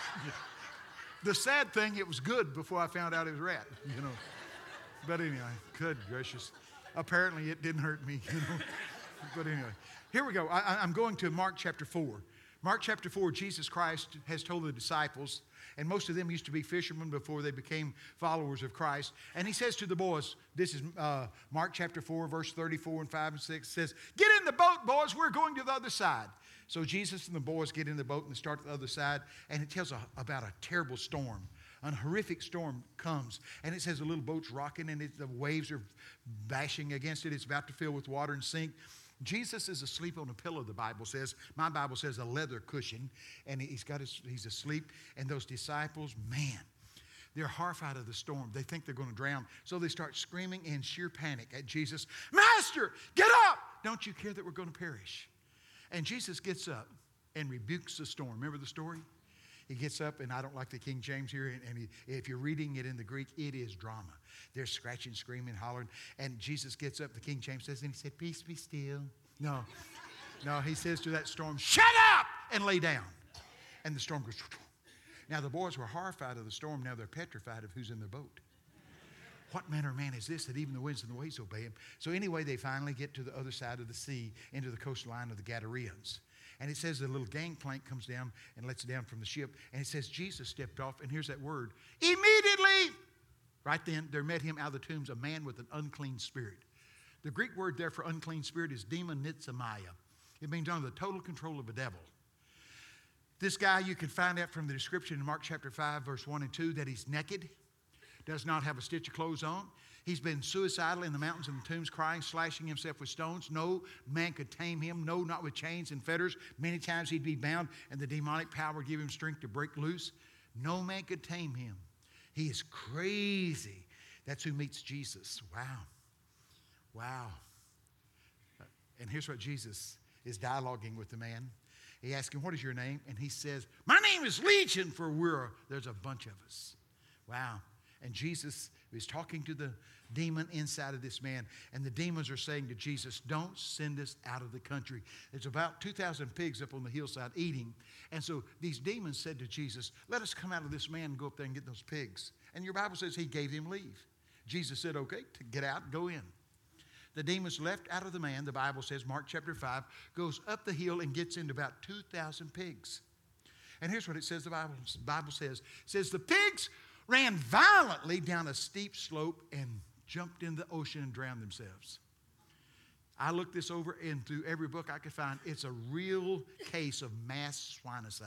The sad thing, it was good before I found out it was rat, you know. But anyway, good gracious. Apparently it didn't hurt me, you know. But anyway, here we go. I'm going to Mark chapter 4. Mark chapter 4, Jesus Christ has told the disciples, and most of them used to be fishermen before they became followers of Christ. And he says to the boys, this is Mark chapter 4, verse 34 and 5 and 6, says, get in the boat, boys, we're going to the other side. So Jesus and the boys get in the boat and they start at the other side, and it tells about a terrible storm. A horrific storm comes, and it says the little boat's rocking, and the waves are bashing against it. It's about to fill with water and sink. Jesus is asleep on a pillow, the Bible says. My Bible says a leather cushion, and he's asleep. And those disciples, man, they're horrified of the storm. They think they're going to drown. So they start screaming in sheer panic at Jesus, Master, get up! Don't you care that we're going to perish? And Jesus gets up and rebukes the storm. Remember the story? He gets up, and I don't like the King James here, and if you're reading it in the Greek, it is drama. They're scratching, screaming, hollering, and Jesus gets up, the King James says, and he said, peace be still. No, he says to that storm, shut up and lay down. And the storm goes, now the boys were horrified of the storm, now they're petrified of who's in their boat. What manner of man is this that even the winds and the waves obey him? So anyway, they finally get to the other side of the sea, into the coastline of the Gadareans. And it says the little gangplank comes down and lets down from the ship. And it says Jesus stepped off, and here's that word. Immediately, right then, there met him out of the tombs a man with an unclean spirit. The Greek word there for unclean spirit is demonizomai. It means under the total control of a devil. This guy, you can find out from the description in Mark chapter 5, verse 1 and 2, that he's naked, does not have a stitch of clothes on. He's been suicidal in the mountains and the tombs, crying, slashing himself with stones. No man could tame him. No, not with chains and fetters. Many times he'd be bound, and the demonic power would give him strength to break loose. No man could tame him. He is crazy. That's who meets Jesus. Wow. And here's what Jesus is dialoguing with the man. He asks him, what is your name? And he says, my name is Legion, for there's a bunch of us. Wow. And Jesus is talking to the demon inside of this man. And the demons are saying to Jesus, don't send us out of the country. There's about 2,000 pigs up on the hillside eating. And so these demons said to Jesus, let us come out of this man and go up there and get those pigs. And your Bible says he gave him leave. Jesus said, okay, get out, go in. The demons left out of the man, the Bible says, Mark chapter 5, goes up the hill and gets into about 2,000 pigs. And here's what it says, the Bible says the pigs ran violently down a steep slope and jumped in the ocean and drowned themselves. I looked this over, and through every book I could find, it's a real case of mass swinicide.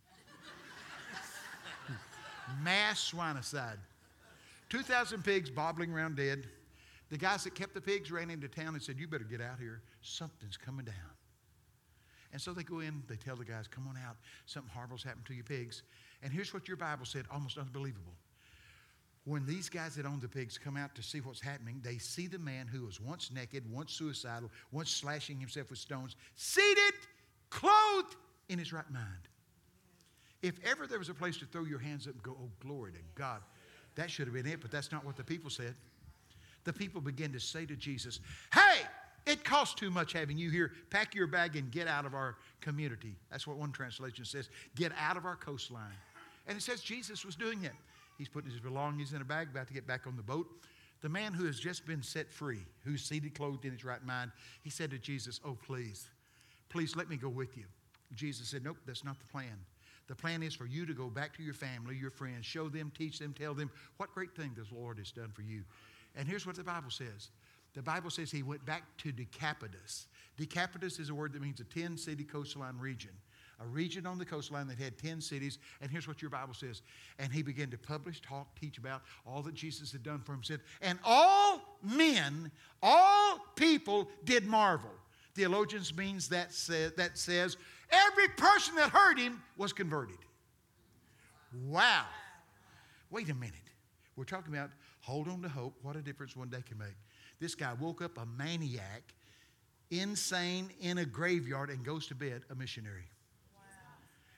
Mass swinicide. 2,000 pigs bobbling around dead. The guys that kept the pigs ran into town and said, you better get out here. Something's coming down. And so they go in, they tell the guys, come on out. Something horrible's happened to your pigs. And here's what your Bible said, almost unbelievable. When these guys that own the pigs come out to see what's happening, they see the man who was once naked, once suicidal, once slashing himself with stones, seated, clothed, in his right mind. If ever there was a place to throw your hands up and go, oh, glory to God, that should have been it, but that's not what the people said. The people began to say to Jesus, hey, it costs too much having you here. Pack your bag and get out of our community. That's what one translation says. Get out of our coastline. And it says Jesus was doing that. He's putting his belongings in a bag, about to get back on the boat. The man who has just been set free, who's seated, clothed in his right mind, he said to Jesus, oh, please let me go with you. Jesus said, nope, that's not the plan. The plan is for you to go back to your family, your friends, show them, teach them, tell them what great thing the Lord has done for you. And here's what the Bible says. The Bible says he went back to Decapolis. Decapolis is a word that means a 10-city coastline region. A region on the coastline that had 10 cities. And here's what your Bible says. And he began to publish, talk, teach about all that Jesus had done for him. Said, and all men, all people did marvel. Theologians means that says every person that heard him was converted. Wow. Wait a minute. We're talking about hold on to hope. What a difference one day can make. This guy woke up a maniac, insane, in a graveyard, and goes to bed a missionary. Wow.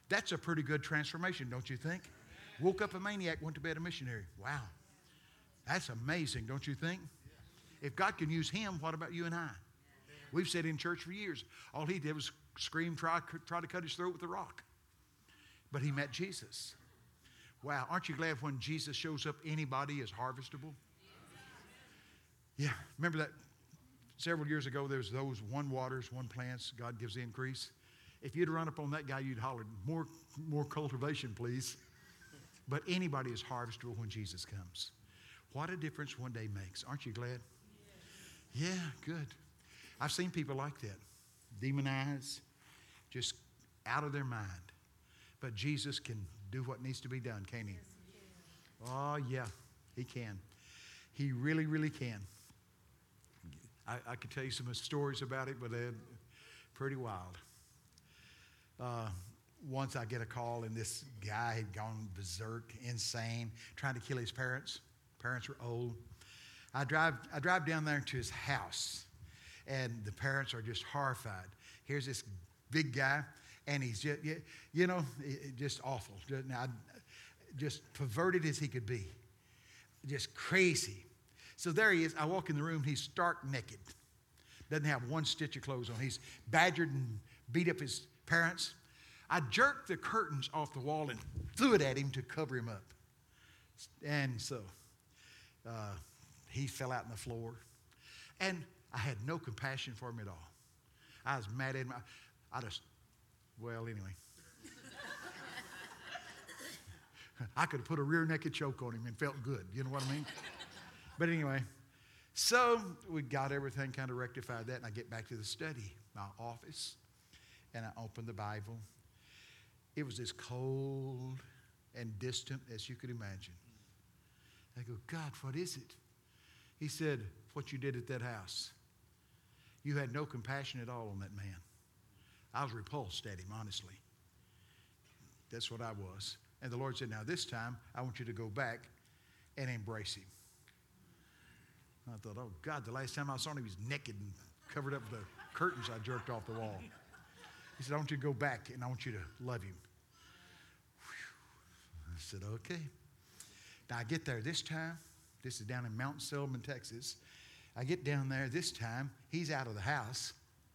That's a pretty good transformation, don't you think? Woke up a maniac, went to bed a missionary. Wow. That's amazing, don't you think? If God can use him, what about you and I? We've said in church for years, all he did was scream, try to cut his throat with a rock. But he met Jesus. Wow, aren't you glad when Jesus shows up, anybody is harvestable? Yeah, remember that several years ago, there was those one waters, one plants, God gives the increase. If you'd run up on that guy, you'd holler, more cultivation, please. But anybody is harvestable when Jesus comes. What a difference one day makes. Aren't you glad? Yeah, good. I've seen people like that. Demonized, just out of their mind. But Jesus can do what needs to be done, can't he? Oh, yeah, he can. He really, really can. I could tell you some stories about it, but they're pretty wild. Once I get a call, and this guy had gone berserk, insane, trying to kill his parents. Parents were old. I drive down there to his house, and the parents are just horrified. Here's this big guy, and he's just, just awful. Just perverted as he could be. Just crazy. So there he is. I walk in the room. He's stark naked. Doesn't have one stitch of clothes on. He's badgered and beat up his parents. I jerked the curtains off the wall and threw it at him to cover him up. And so he fell out on the floor. And I had no compassion for him at all. I was mad at him. Anyway. I could have put a rear naked choke on him and felt good. You know what I mean? But anyway, so we got everything kind of rectified that, and I get back to the study, my office, and I open the Bible. It was as cold and distant as you could imagine. I go, God, what is it? He said, what you did at that house. You had no compassion at all on that man. I was repulsed at him, honestly. That's what I was. And the Lord said, now this time, I want you to go back and embrace him. I thought, oh, God, the last time I saw him, he was naked and covered up with the curtains I jerked off the wall. He said, I want you to go back, and I want you to love him. Whew. I said, okay. Now, I get there this time. This is down in Mount Selman, Texas. I get down there this time. He's out of the house.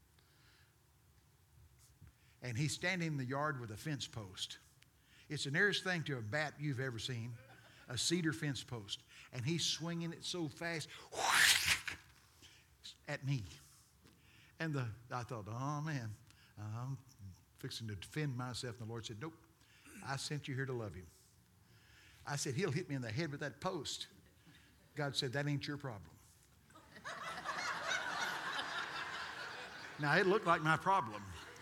And he's standing in the yard with a fence post. It's the nearest thing to a bat you've ever seen, a cedar fence post. And he's swinging it so fast at me. And I thought, oh, man, I'm fixing to defend myself. And the Lord said, nope, I sent you here to love him. I said, he'll hit me in the head with that post. God said, that ain't your problem. Now, it looked like my problem.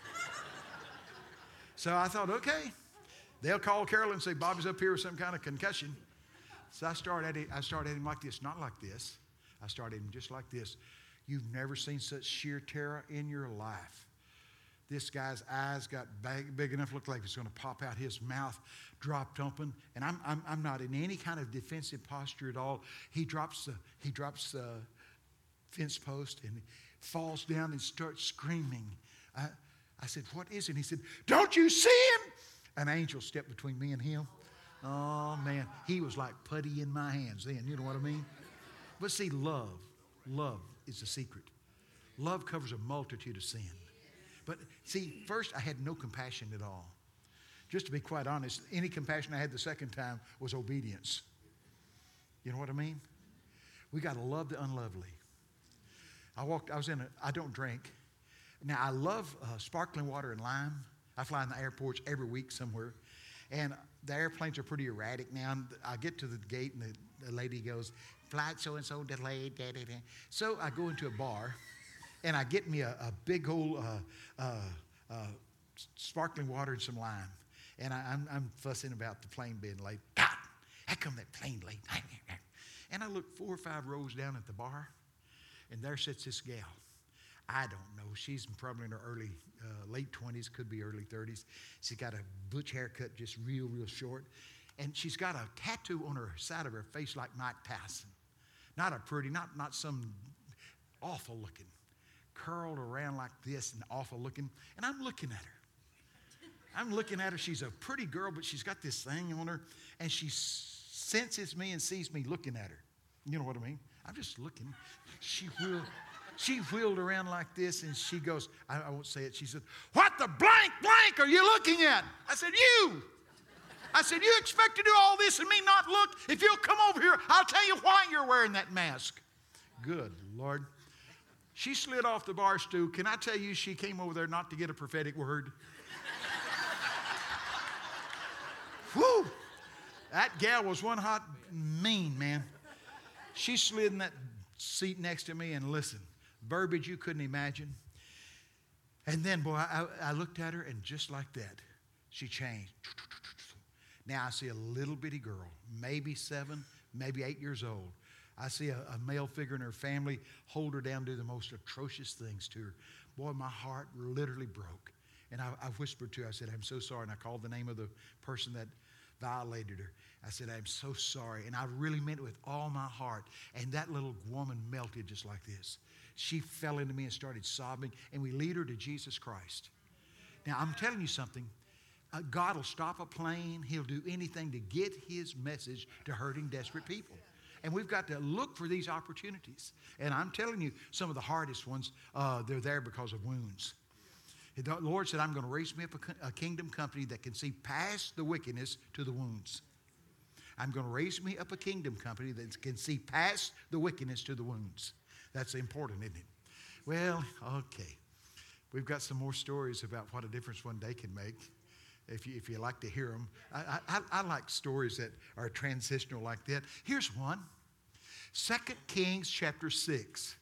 So I thought, okay, they'll call Carol and say, Bobby's up here with some kind of concussion. So I started at him like this, not like this. I started him just like this. You've never seen such sheer terror in your life. This guy's eyes got big enough, looked like it was going to pop out. His mouth dropped open, and I'm not in any kind of defensive posture at all. He drops the fence post and falls down and starts screaming. I said, what is it? He said, don't you see him? An angel stepped between me and him. Oh, man. He was like putty in my hands then. You know what I mean? But see, love is the secret. Love covers a multitude of sin. But see, first I had no compassion at all. Just to be quite honest, any compassion I had the second time was obedience. You know what I mean? We got to love the unlovely. I don't drink. Now, I love sparkling water and lime. I fly in the airports every week somewhere. And the airplanes are pretty erratic now. I get to the gate, and the lady goes, flight so-and-so delayed. Da, da, da. So I go into a bar, and I get me a big old sparkling water and some lime. And I'm fussing about the plane being late. God, how come that plane late? And I look 4 or 5 rows down at the bar, and there sits this gal. I don't know. She's probably in her late 20s, could be early 30s. She's got a butch haircut, just real short. And she's got a tattoo on her side of her face like Mike Tyson. Not a pretty, not some awful looking. Curled around like this and awful looking. And I'm looking at her. I'm looking at her. She's a pretty girl, but she's got this thing on her, and she senses me and sees me looking at her. You know what I mean? I'm just looking. She wheeled around like this, and she goes, I won't say it. She said, "What the blank are you looking at?" I said, "You." I said, "You expect to do all this and me not look? If you'll come over here, I'll tell you why you're wearing that mask." Good Lord. She slid off the bar stool. Can I tell you, she came over there not to get a prophetic word? Whew. That gal was one hot mean, man. She slid in that seat next to me and listened. Verbiage you couldn't imagine. And then, boy, I looked at her, and just like that, she changed. Now I see a little bitty girl, maybe 7, maybe 8 years old. I see a male figure in her family hold her down, do the most atrocious things to her. Boy, my heart literally broke. And I whispered to her, I said, "I'm so sorry." And I called the name of the person that violated her. I said, "I'm so sorry." And I really meant it with all my heart. And that little woman melted just like this. She fell into me and started sobbing, and we lead her to Jesus Christ. Now, I'm telling you something. God will stop a plane. He'll do anything to get his message to hurting, desperate people. And we've got to look for these opportunities. And I'm telling you, some of the hardest ones, they're there because of wounds. The Lord said, "I'm going to raise me up a kingdom company that can see past the wickedness to the wounds." I'm going to raise me up a kingdom company that can see past the wickedness to the wounds. That's important, isn't it? Well, okay. We've got some more stories about what a difference one day can make, if you like to hear them. I like stories that are transitional like that. Here's one. 2 Kings chapter 6.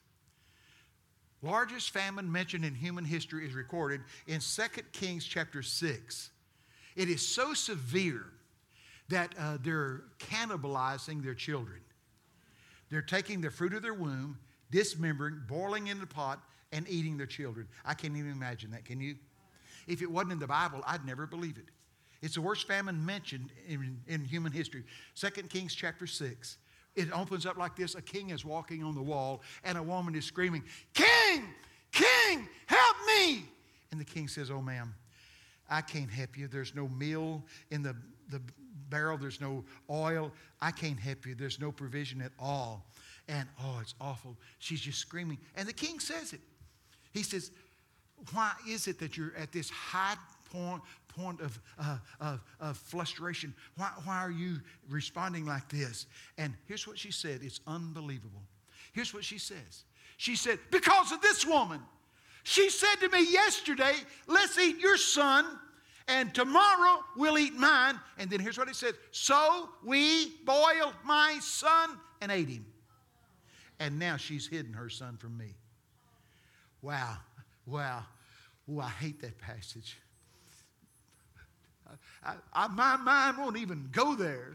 Largest famine mentioned in human history is recorded in 2 Kings chapter 6. It is so severe that they're cannibalizing their children. They're taking the fruit of their womb, dismembering, boiling in the pot, and eating their children. I can't even imagine that, can you? If it wasn't in the Bible, I'd never believe it. It's the worst famine mentioned in human history. 2 Kings chapter 6. It opens up like this. A king is walking on the wall, and a woman is screaming, "King! King, help me!" And the king says, "Oh, ma'am, I can't help you. There's no meal in the barrel. There's no oil. I can't help you. There's no provision at all." And, oh, it's awful. She's just screaming. And the king says it. He says, "Why is it that you're at this high point of frustration? Why are you responding like this?" And here's what she said. It's unbelievable. Here's what she says. She said, "Because of this woman. She said to me yesterday, 'Let's eat your son, and tomorrow we'll eat mine.' And then here's what it says. 'So we boiled my son and ate him. And now she's hidden her son from me.'" Wow. Wow. Oh, I hate that passage. My mind won't even go there.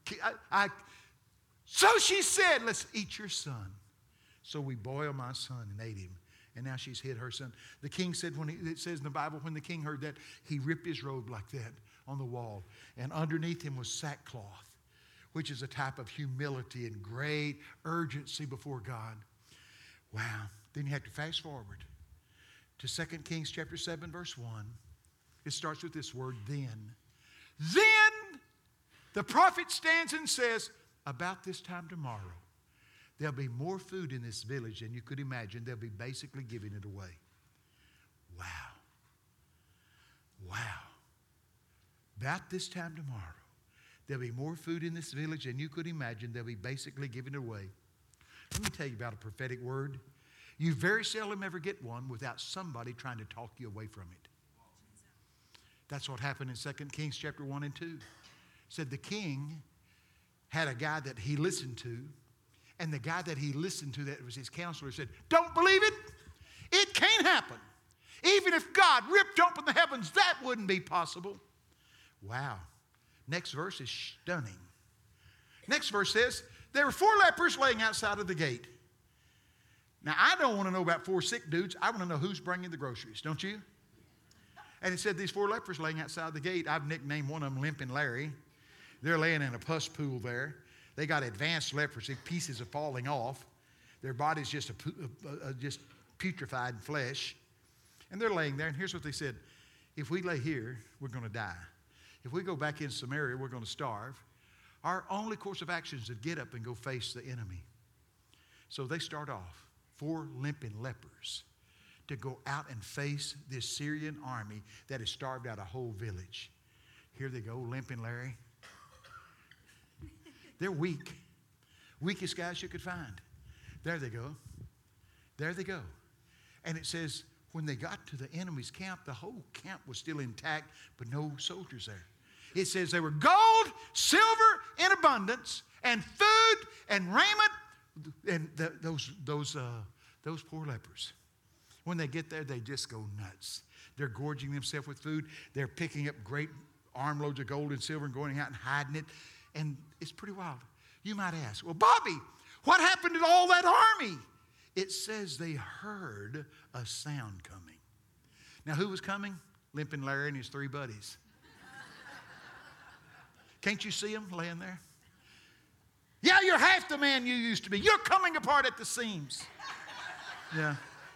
So she said, "Let's eat your son." So we boiled my son and ate him. And now she's hid her son. The king said, it says in the Bible, when the king heard that, he ripped his robe like that on the wall. And underneath him was sackcloth, which is a type of humility and great urgency before God. Wow. Then you have to fast forward to 2 Kings chapter 7, verse 1. It starts with this word, then. Then the prophet stands and says, "About this time tomorrow, there'll be more food in this village than you could imagine. They'll be basically giving it away." Wow. Wow. About this time tomorrow, there'll be more food in this village than you could imagine. They'll be basically giving it away. Let me tell you about a prophetic word. You very seldom ever get one without somebody trying to talk you away from it. That's what happened in 2 Kings chapter 1 and 2. It said the king had a guy that he listened to, and the guy that he listened to, that was his counselor, said, "Don't believe it. It can't happen. Even if God ripped open the heavens, that wouldn't be possible." Wow. Next verse is stunning. Next verse says, there were 4 lepers laying outside of the gate. Now, I don't want to know about 4 sick dudes. I want to know who's bringing the groceries, don't you? And it said these 4 lepers laying outside the gate. I've nicknamed one of them Limping Larry. They're laying in a pus pool there. They got advanced leprosy. Pieces are falling off. Their body's just putrefied flesh. And they're laying there. And here's what they said. if we lay here, we're going to die. If we go back in Samaria, we're going to starve. Our only course of action is to get up and go face the enemy. So they start off, 4 limping lepers, to go out and face this Syrian army that has starved out a whole village. Here they go, limping Larry. They're weak. Weakest guys you could find. There they go. There they go. And it says, when they got to the enemy's camp, the whole camp was still intact, but no soldiers there. It says there were gold, silver in abundance, and food and raiment. And those poor lepers, when they get there, they just go nuts. They're gorging themselves with food. They're picking up great armloads of gold and silver and going out and hiding it. And it's pretty wild. You might ask, well, Bobby, what happened to all that army? It says they heard a sound coming. Now, who was coming? Limping Larry and his 3 buddies. Can't you see them laying there? Yeah, you're half the man you used to be. You're coming apart at the seams. Yeah.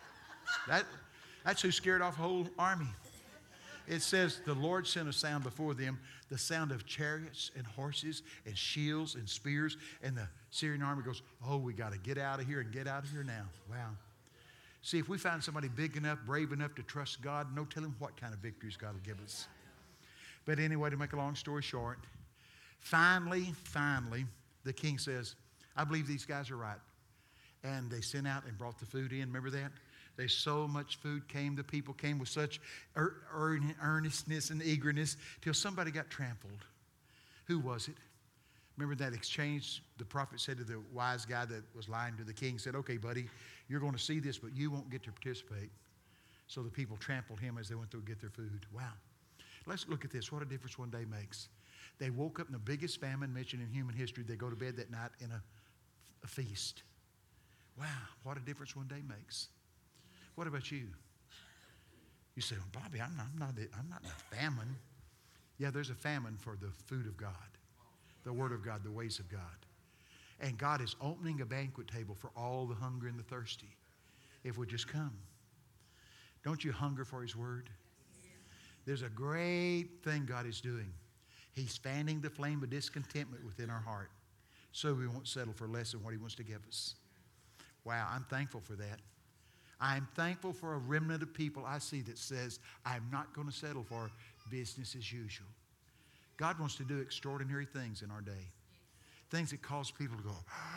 That's who scared off a whole army. It says the Lord sent a sound before them, the sound of chariots and horses and shields and spears. And the Syrian army goes, oh, we got to get out of here and get out of here now. Wow. See, if we find somebody big enough, brave enough to trust God, no telling what kind of victories God will give us. But anyway, to make a long story short, finally, the king says, I believe these guys are right. And they sent out and brought the food in. Remember that? There's so much food came. The people came with such earnestness and eagerness till somebody got trampled. Who was it? Remember that exchange? The prophet said to the wise guy that was lying to the king, said, okay, buddy, you're going to see this, but you won't get to participate. So the people trampled him as they went through to get their food. Wow. Let's look at this. What a difference one day makes. They woke up in the biggest famine mentioned in human history. They go to bed that night in a feast. Wow, what a difference one day makes. What about you? You say, well, Bobby, I'm not in a famine. Yeah, there's a famine for the food of God, the Word of God, the ways of God. And God is opening a banquet table for all the hungry and the thirsty if we just come. Don't you hunger for His Word? There's a great thing God is doing. He's fanning the flame of discontentment within our heart so we won't settle for less than what He wants to give us. Wow, I'm thankful for that. I'm thankful for a remnant of people I see that says, I'm not going to settle for business as usual. God wants to do extraordinary things in our day. Things that cause people to go,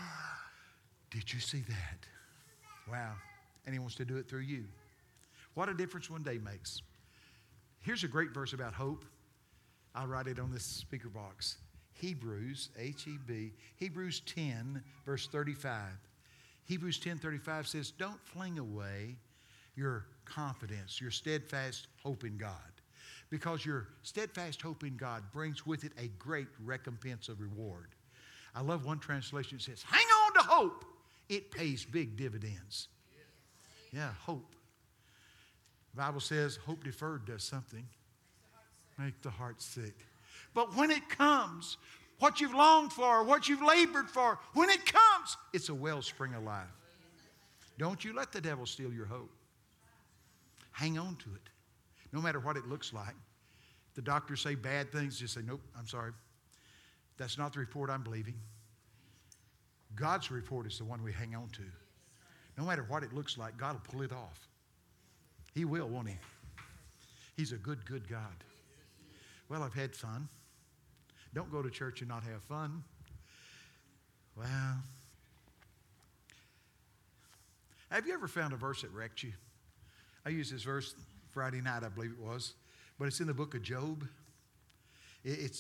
did you see that? Wow. And He wants to do it through you. What a difference one day makes. Here's a great verse about hope. I'll write it on this speaker box. Hebrews, H-E-B, Hebrews 10, verse 35. Hebrews 10:35 says, don't fling away your confidence, your steadfast hope in God, because your steadfast hope in God brings with it a great recompense of reward. I love one translation that says, hang on to hope. It pays big dividends. Yeah, hope. The Bible says hope deferred does something. Make the heart sick. But when it comes, what you've longed for, what you've labored for, when it comes, it's a wellspring of life. Don't you let the devil steal your hope. Hang on to it, no matter what it looks like. The doctors say bad things, just say, nope, I'm sorry. That's not the report I'm believing. God's report is the one we hang on to. No matter what it looks like, God will pull it off. He will, won't He? He's a good, good God. Well, I've had fun. Don't go to church and not have fun. Well, have you ever found a verse that wrecked you? I used this verse Friday night, I believe it was, but it's in the book of Job. It's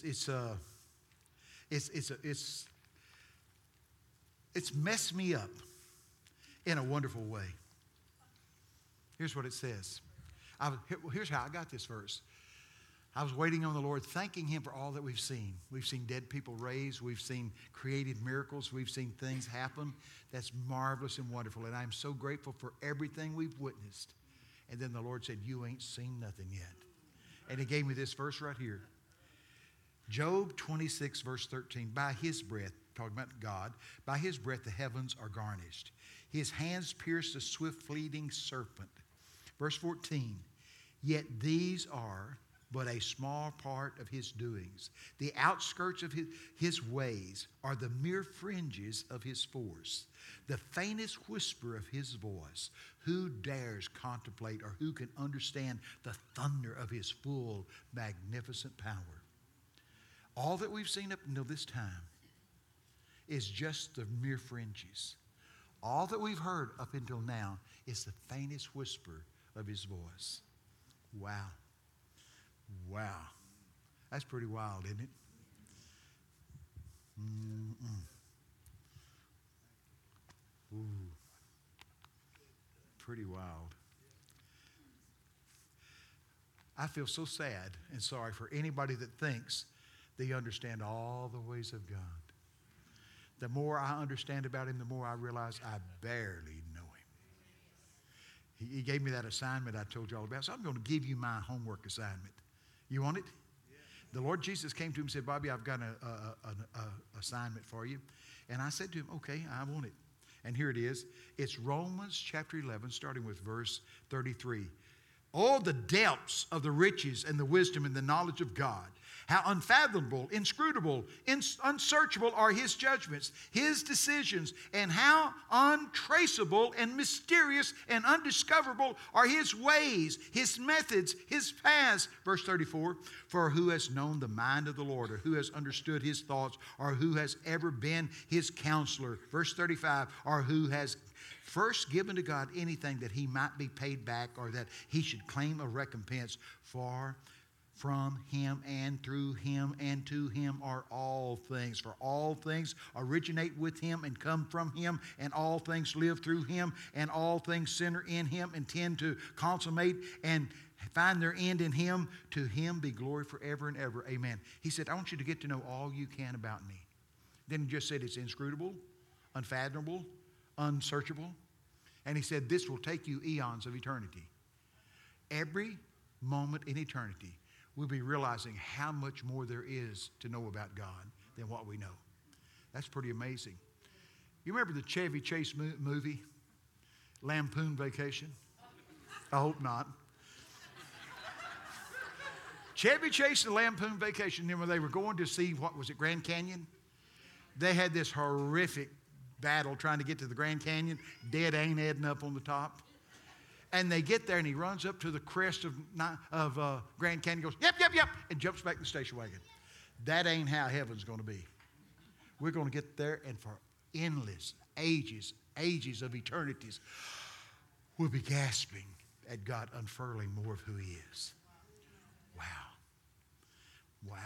messed me up in a wonderful way. Here's what it says. Here's how I got this verse. I was waiting on the Lord, thanking Him for all that we've seen. We've seen dead people raised. We've seen created miracles. We've seen things happen. That's marvelous and wonderful. And I'm so grateful for everything we've witnessed. And then the Lord said, you ain't seen nothing yet. And He gave me this verse right here. Job 26, verse 13. By His breath, talking about God, by His breath the heavens are garnished. His hands pierced a swift fleeting serpent. Verse 14. Yet these are but a small part of his doings. The outskirts of his ways are the mere fringes of his force, the faintest whisper of his voice. Who dares contemplate, or who can understand the thunder of his full, magnificent power? All that we've seen up until this time is just the mere fringes. All that we've heard up until now is the faintest whisper of his voice. Wow. Wow. That's pretty wild, isn't it? Ooh. Pretty wild. I feel so sad and sorry for anybody that thinks they understand all the ways of God. The more I understand about him, the more I realize I barely know him. He gave me that assignment I told you all about, so I'm going to give you my homework assignment. You want it? The Lord Jesus came to him and said, Bobby, I've got an assignment for you. And I said to him, okay, I want it. And here it is. It's Romans chapter 11, starting with verse 33. Oh, the depths of the riches and the wisdom and the knowledge of God. How unfathomable, inscrutable, unsearchable are his judgments, his decisions, and how untraceable and mysterious and undiscoverable are his ways, his methods, his paths. Verse 34, for who has known the mind of the Lord, or who has understood his thoughts, or who has ever been his counselor? Verse 35, or who has first given to God anything that he might be paid back, or that he should claim a recompense? For from him and through him and to him are all things. For all things originate with him and come from him, and all things live through him, and all things center in him and tend to consummate and find their end in him. To him be glory forever and ever. Amen. He said, I want you to get to know all you can about me. Then he just said it's inscrutable, unfathomable, unsearchable. And he said this will take you eons of eternity. Every moment in eternity, we'll be realizing how much more there is to know about God than what we know. That's pretty amazing. You remember the Chevy Chase movie, Lampoon Vacation? I hope not. Chevy Chase and Lampoon Vacation, then when they were going to see, what was it, Grand Canyon? They had this horrific battle trying to get to the Grand Canyon. Dead ain't adding up on the top. And they get there, and he runs up to the crest of Grand Canyon, goes, yep, yep, yep, and jumps back in the station wagon. That ain't how heaven's going to be. We're going to get there, and for endless ages of eternities, we'll be gasping at God unfurling more of who he is. Wow. Wow.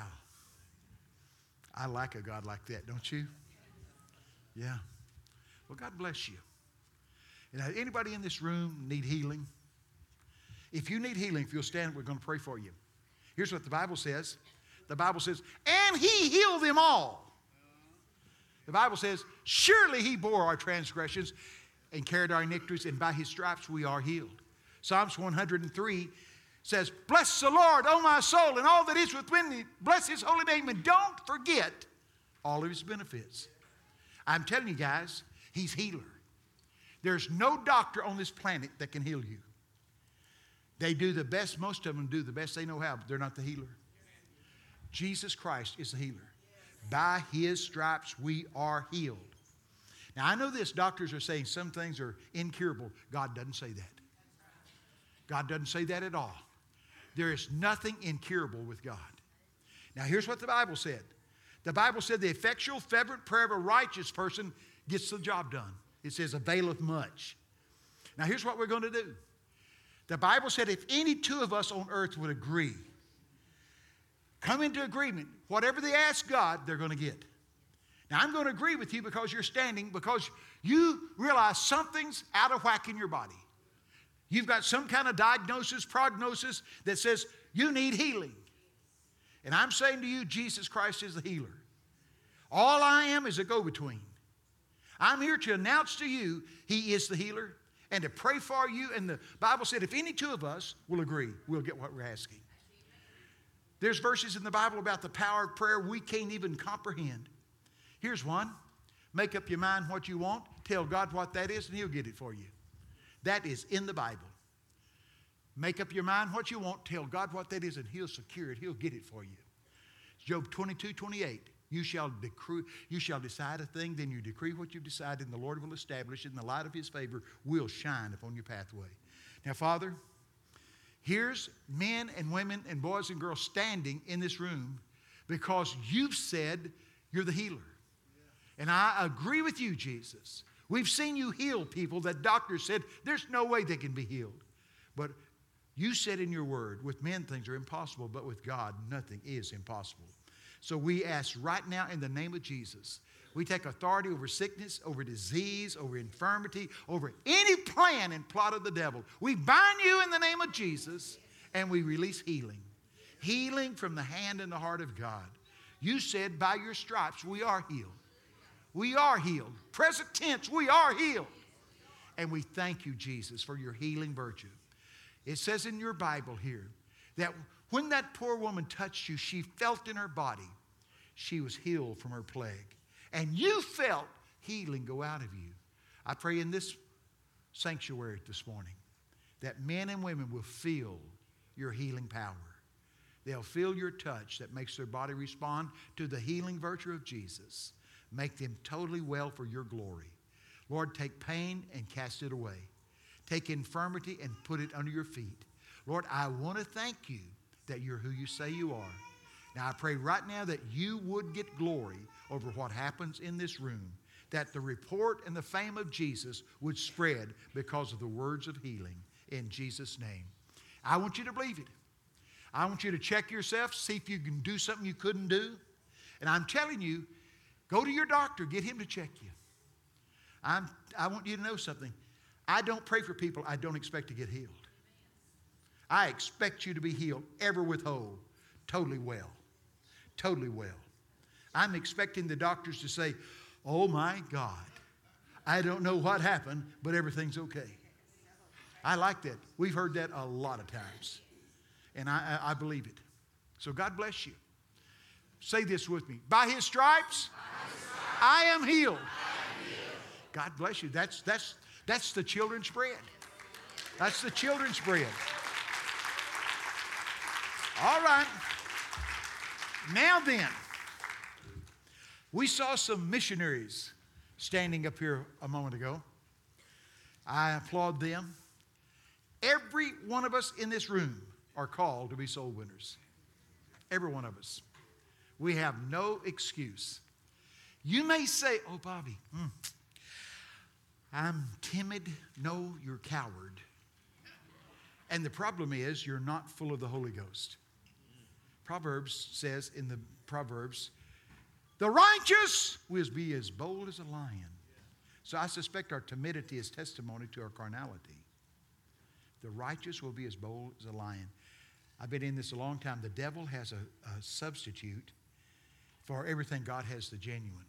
I like a God like that, don't you? Yeah. Well, God bless you. And anybody in this room need healing? If you need healing, if you'll stand, we're going to pray for you. Here's what the Bible says. The Bible says, and he healed them all. The Bible says, surely he bore our transgressions and carried our iniquities, and by his stripes we are healed. Psalms 103 says, bless the Lord, O my soul, and all that is within me. Bless his holy name, and don't forget all of his benefits. I'm telling you guys, he's healer. There's no doctor on this planet that can heal you. They do the best, most of them do the best they know how, but they're not the healer. Jesus Christ is the healer. By his stripes we are healed. Now I know this, doctors are saying some things are incurable. God doesn't say that. God doesn't say that at all. There is nothing incurable with God. Now here's what the Bible said. The Bible said the effectual, fervent prayer of a righteous person gets the job done. It says, availeth much. Now, here's what we're going to do. The Bible said if any two of us on earth would agree, come into agreement, whatever they ask God, they're going to get. Now, I'm going to agree with you because you're standing, because you realize something's out of whack in your body. You've got some kind of diagnosis, prognosis that says you need healing. And I'm saying to you, Jesus Christ is the healer. All I am is a go-between. I'm here to announce to you he is the healer and to pray for you. And the Bible said if any two of us will agree, we'll get what we're asking. There's verses in the Bible about the power of prayer we can't even comprehend. Here's one. Make up your mind what you want. Tell God what that is and he'll get it for you. That is in the Bible. Make up your mind what you want. Tell God what that is, and He'll secure it. He'll get it for you. Job 22:28. You shall decide a thing, then you decree what you decide, and the Lord will establish it, and the light of His favor will shine upon your pathway. Now, Father, here's men and women and boys and girls standing in this room because You've said You're the healer. And I agree with You, Jesus. We've seen You heal people that doctors said there's no way they can be healed. But You said in Your word, with men things are impossible, but with God nothing is impossible. So we ask right now in the name of Jesus, we take authority over sickness, over disease, over infirmity, over any plan and plot of the devil. We bind You in the name of Jesus, and we release healing. Healing from the hand and the heart of God. You said by Your stripes we are healed. We are healed. Present tense, we are healed. And we thank You, Jesus, for Your healing virtue. It says in your Bible here that when that poor woman touched You, she felt in her body she was healed from her plague. And You felt healing go out of you. I pray in this sanctuary this morning that men and women will feel Your healing power. They'll feel Your touch that makes their body respond to the healing virtue of Jesus. Make them totally well for Your glory. Lord, take pain and cast it away. Take infirmity and put it under Your feet. Lord, I want to thank You that You're who You say You are. Now I pray right now that You would get glory over what happens in this room, that the report and the fame of Jesus would spread because of the words of healing in Jesus' name. I want you to believe it. I want you to check yourself, see if you can do something you couldn't do. And I'm telling you, go to your doctor, get him to check you. I want you to know something. I don't pray for people I don't expect to get healed. I expect you to be healed, ever with whole, totally well. Totally well. I'm expecting the doctors to say, oh my God, I don't know what happened, but everything's okay. I like that. We've heard that a lot of times. And I believe it. So God bless you. Say this with me. By His stripes, I am healed. God bless you. That's the children's bread. That's the children's bread. All right. Now then, we saw some missionaries standing up here a moment ago. I applaud them. Every one of us in this room are called to be soul winners. Every one of us. We have no excuse. You may say, oh, Bobby, I'm timid. No, you're a coward. And the problem is you're not full of the Holy Ghost. Proverbs says in the Proverbs, the righteous will be as bold as a lion. So I suspect our timidity is testimony to our carnality. The righteous will be as bold as a lion. I've been in this a long time. The devil has a substitute for everything God has the genuine.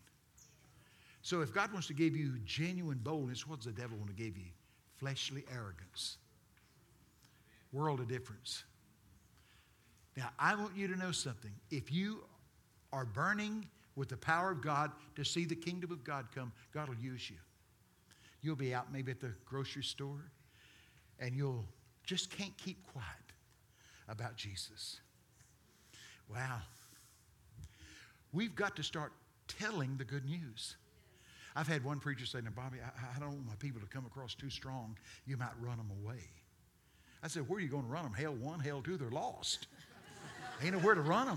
So if God wants to give you genuine boldness, what does the devil want to give you? Fleshly arrogance. World of difference. Now, I want you to know something. If you are burning with the power of God to see the kingdom of God come, God will use you. You'll be out maybe at the grocery store, and you'll just can't keep quiet about Jesus. Wow. We've got to start telling the good news. I've had one preacher say, now, Bobby, I don't want my people to come across too strong. You might run them away. I said, where are you going to run them? Hell 1, hell 2, they're lost. Ain't nowhere to run them.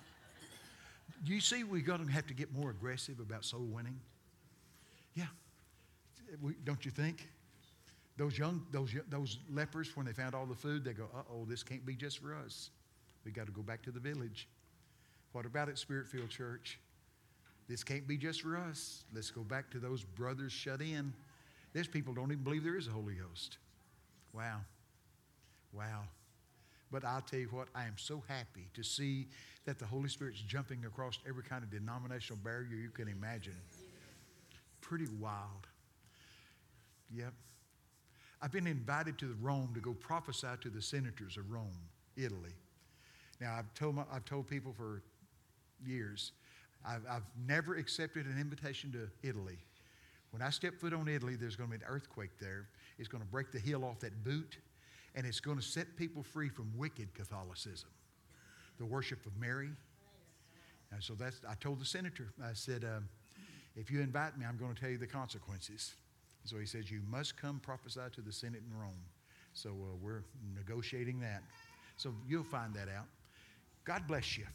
You see, we're going to have to get more aggressive about soul winning. Yeah. Don't you think? Those lepers, when they found all the food, they go, uh-oh, this can't be just for us. We got to go back to the village. What about it, Spirit-filled church? This can't be just for us. Let's go back to those brothers shut in. There's people don't even believe there is a Holy Ghost. Wow. Wow. But I'll tell you what, I am so happy to see that the Holy Spirit's jumping across every kind of denominational barrier you can imagine. Pretty wild. Yep. I've been invited to Rome to go prophesy to the senators of Rome, Italy. Now, I've told people for years, I've never accepted an invitation to Italy. When I step foot on Italy, there's going to be an earthquake there. It's going to break the heel off that boot. And it's going to set people free from wicked Catholicism, the worship of Mary. And so I told the senator, I said, if you invite me, I'm going to tell you the consequences. So he says, you must come prophesy to the Senate in Rome. So we're negotiating that. So you'll find that out. God bless you.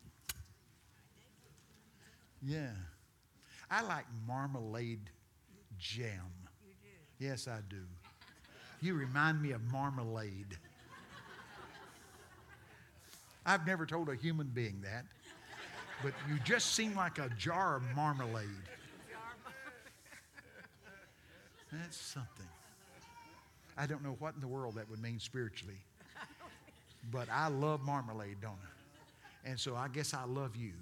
Yeah. I like marmalade jam. You do. Yes, I do. You remind me of marmalade. I've never told a human being that, but you just seem like a jar of marmalade. That's something. I don't know what in the world that would mean spiritually, but I love marmalade, don't I? And so I guess I love you.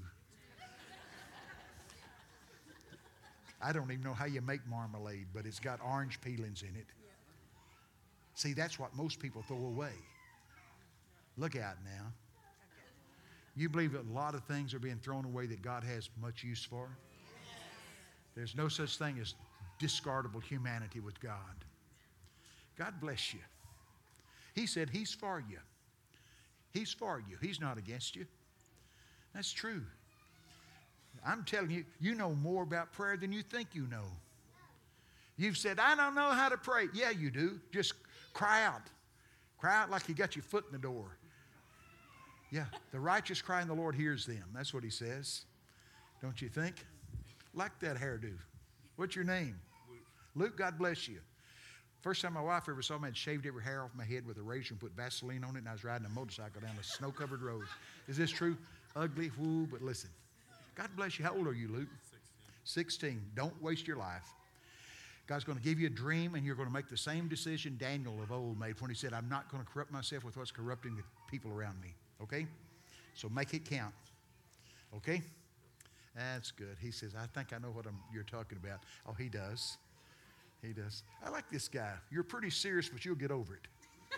I don't even know how you make marmalade, but it's got orange peelings in it. See, that's what most people throw away. Look out now. You believe that a lot of things are being thrown away that God has much use for? There's no such thing as discardable humanity with God. God bless you. He said He's for you. He's for you. He's not against you. That's true. I'm telling you, you know more about prayer than you think you know. You've said, I don't know how to pray. Yeah, you do. Just cry out. Cry out like you got your foot in the door. Yeah, the righteous cry and the Lord hears them. That's what He says. Don't you think? Like that hairdo. What's your name? Luke, God bless you. First time my wife ever saw me, I'd shaved every hair off my head with a razor and put Vaseline on it, and I was riding a motorcycle down a snow-covered road. Is this true? Ugly, woo, but listen. God bless you. How old are you, Luke? 16. Don't waste your life. God's going to give you a dream, and you're going to make the same decision Daniel of old made when he said, I'm not going to corrupt myself with what's corrupting the people around me. Okay? So make it count. Okay? That's good. He says, I think I know what you're talking about. Oh, he does. He does. I like this guy. You're pretty serious, but you'll get over it.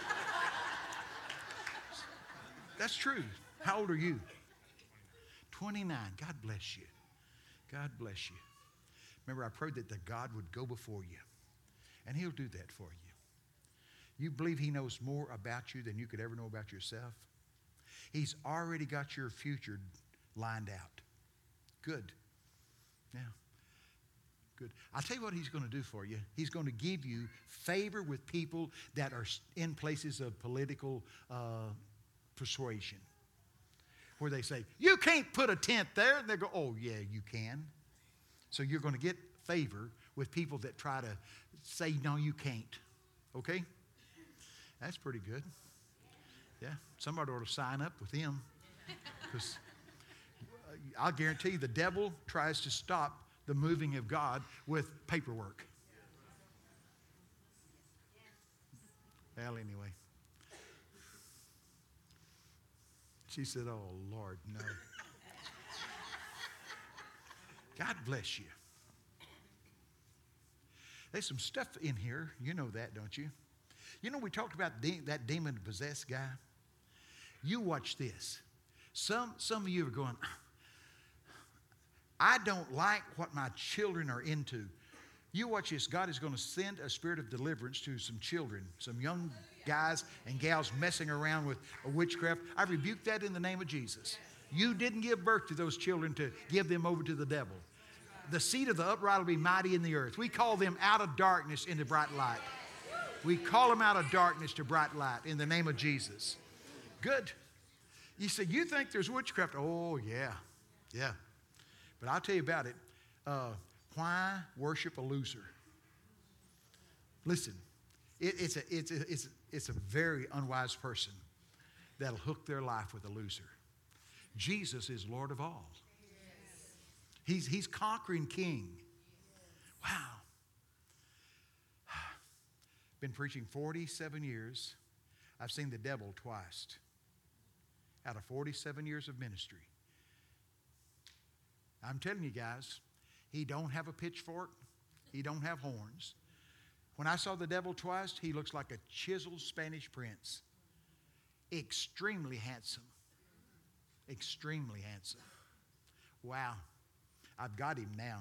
That's true. How old are you? 29. God bless you. God bless you. Remember, I prayed that the God would go before you, and He'll do that for you. You believe He knows more about you than you could ever know about yourself? He's already got your future lined out. Good. Yeah. Good. I'll tell you what He's going to do for you. He's going to give you favor with people that are in places of political persuasion, where they say, you can't put a tent there. And they go, oh, yeah, you can. So you're going to get favor with people that try to say, no, you can't. Okay? That's pretty good. Yeah, somebody ought to sign up with him. Because I'll guarantee you the devil tries to stop the moving of God with paperwork. Well, anyway. She said, oh, Lord, no. God bless you. There's some stuff in here. You know that, don't you? You know, we talked about that demon-possessed guy. You watch this. Some of you are going, I don't like what my children are into. You watch this. God is going to send a spirit of deliverance to some children, some young guys and gals messing around with a witchcraft. I rebuke that in the name of Jesus. You didn't give birth to those children to give them over to the devil. The seed of the upright will be mighty in the earth. We call them out of darkness into bright light. We call them out of darkness to bright light in the name of Jesus. Good. You say, you think there's witchcraft? Oh, yeah. Yeah. But I'll tell you about it. Why worship a loser? Listen, it's a very unwise person that'll hook their life with a loser. Jesus is Lord of all. He's conquering king. Wow. Been preaching 47 years. I've seen the devil twice out of 47 years of ministry. I'm telling you guys, he don't have a pitchfork. He don't have horns. When I saw the devil twice, he looks like a chiseled Spanish prince. Extremely handsome. Extremely handsome. Wow. I've got him now.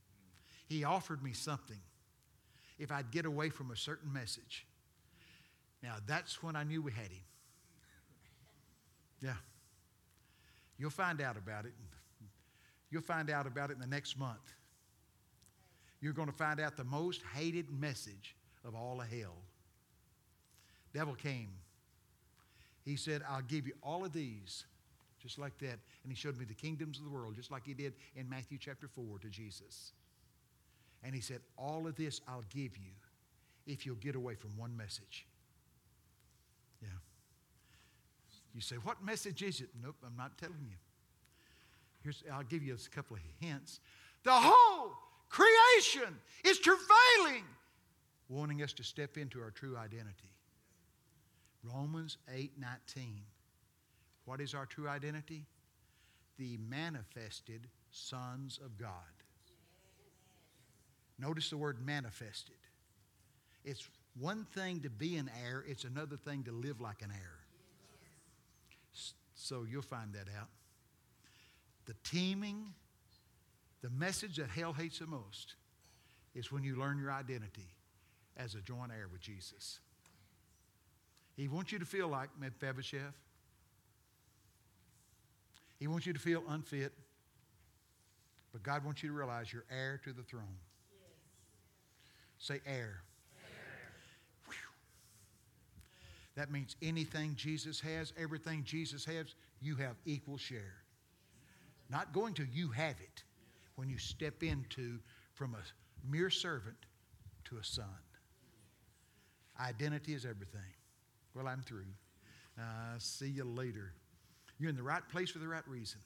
He offered me something if I'd get away from a certain message. Now, that's when I knew we had him. Yeah. You'll find out about it. You'll find out about it in the next month. You're going to find out the most hated message of all of hell. Devil came. He said, I'll give you all of these, just like that. And he showed me the kingdoms of the world, just like he did in Matthew chapter 4 to Jesus. And he said, all of this I'll give you if you'll get away from one message. Yeah. You say, what message is it? Nope, I'm not telling you. I'll give you a couple of hints. The whole creation is travailing, wanting us to step into our true identity. Romans 8:19. What is our true identity? The manifested sons of God. Notice the word manifested. It's one thing to be an heir, it's another thing to live like an heir. So you'll find that out. The message that hell hates the most is when you learn your identity as a joint heir with Jesus. He wants you to feel like Mephibosheth. He wants you to feel unfit. But God wants you to realize you're heir to the throne. Say heir. That means anything Jesus has, everything Jesus has, you have equal share. Not going to, you have it when you step into from a mere servant to a son. Identity is everything. Well, I'm through. See you later. You're in the right place for the right reason.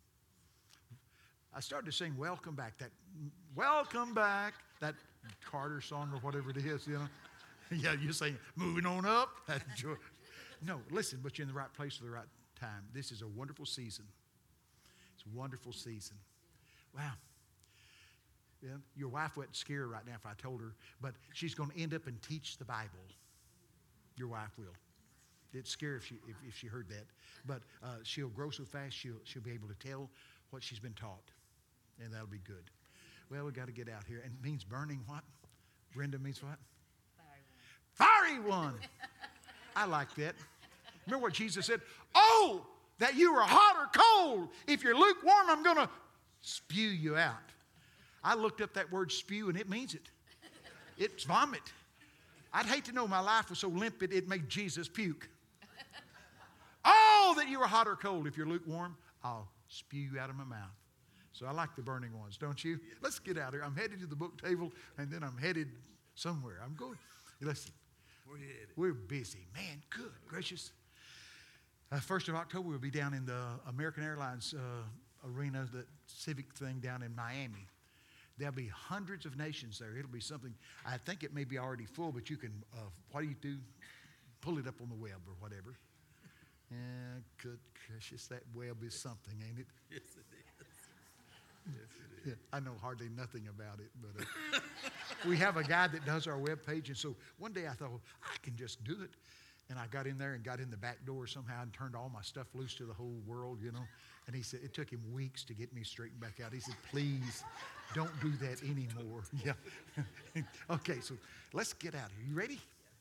I started to sing Welcome Back. Welcome Back, that Carter song or whatever it is, you know. Yeah, you're saying, moving on up. That's joy. No, listen, but you're in the right place at the right time. This is a wonderful season. It's a wonderful season. Wow. Yeah, your wife wouldn't scare her right now if I told her, but she's going to end up and teach the Bible. Your wife will. It'd scare if she heard that. But she'll grow so fast, she'll be able to tell what she's been taught. And that'll be good. Well, we've got to get out here. And it means burning what? Brenda means what? Fiery one. I like that. Remember what Jesus said? Oh, that you are hot or cold. If you're lukewarm, I'm going to spew you out. I looked up that word spew, and it means it. It's vomit. I'd hate to know my life was so limpid it made Jesus puke. Oh, that you are hot or cold. If you're lukewarm, I'll spew you out of my mouth. So I like the burning ones, don't you? Let's get out of here. I'm headed to the book table, and then I'm headed somewhere. I'm going. Listen. We're busy. Man, good gracious. 1st of October, we'll be down in the American Airlines arena, the civic thing down in Miami. There'll be hundreds of nations there. It'll be something. I think it may be already full, but you can, what do you do? Pull it up on the web or whatever. Good gracious, that web is something, ain't it? Yes, it is. Yes, it is. Yeah, I know hardly nothing about it, but we have a guy that does our web page, and so one day I thought, well, I can just do it. And I got in there and got in the back door somehow and turned all my stuff loose to the whole world, you know. And he said, it took him weeks to get me straightened back out. He said, please, don't do that anymore. Yeah. Okay, so let's get out of here. You ready?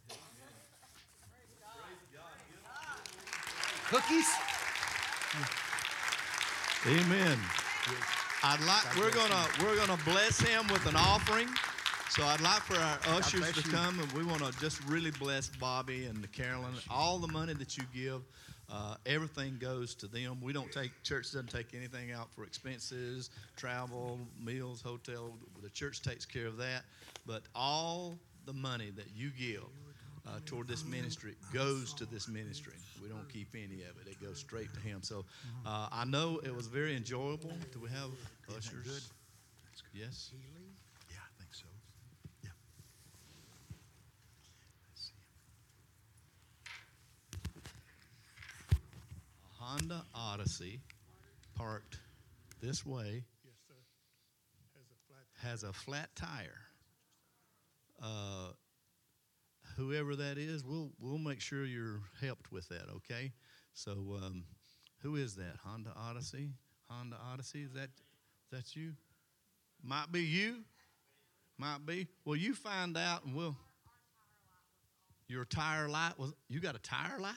Cookies? Amen. We're gonna bless him with an offering. So I'd like for our ushers to come, and we want to just really bless Bobby and Carolyn. All the money that you give, everything goes to them. We don't take, church doesn't take anything out for expenses, travel, meals, hotel. The church takes care of that. But all the money that you give toward this ministry goes to this ministry. We don't keep any of it. It goes straight to him. So I know it was very enjoyable. Do we have ushers? Good? Yes. Yeah, I think so. Yeah. A Honda Odyssey parked this way. Yes, sir. Has a flat tire. Whoever that is, we'll make sure you're helped with that, okay? So who is that? Honda Odyssey? Honda Odyssey, is that you? Might be you. Might be. Well, you find out and Your tire light was, you got a tire light?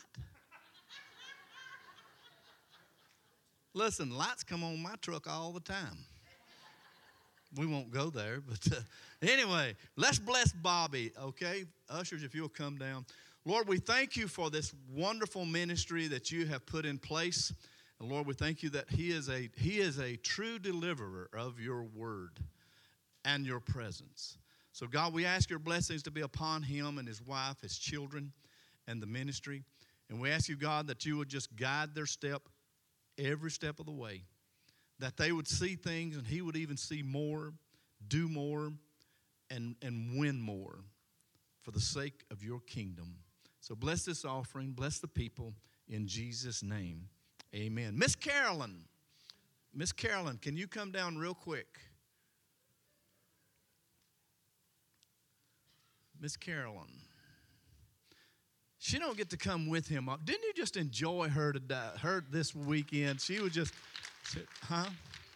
Listen, lights come on my truck all the time. We won't go there, but anyway, let's bless Bobby, okay? Ushers, if you'll come down. Lord, we thank you for this wonderful ministry that you have put in place. And Lord, we thank you that he is a true deliverer of your word and your presence. So God, we ask your blessings to be upon him and his wife, his children, and the ministry. And we ask you, God, that you would just guide their step every step of the way, that they would see things and he would even see more, do more, and win more for the sake of your kingdom. So bless this offering, bless the people in Jesus' name. Amen. Miss Carolyn, can you come down real quick? Miss Carolyn. She don't get to come with him. Didn't you just enjoy her this weekend? She was just, huh?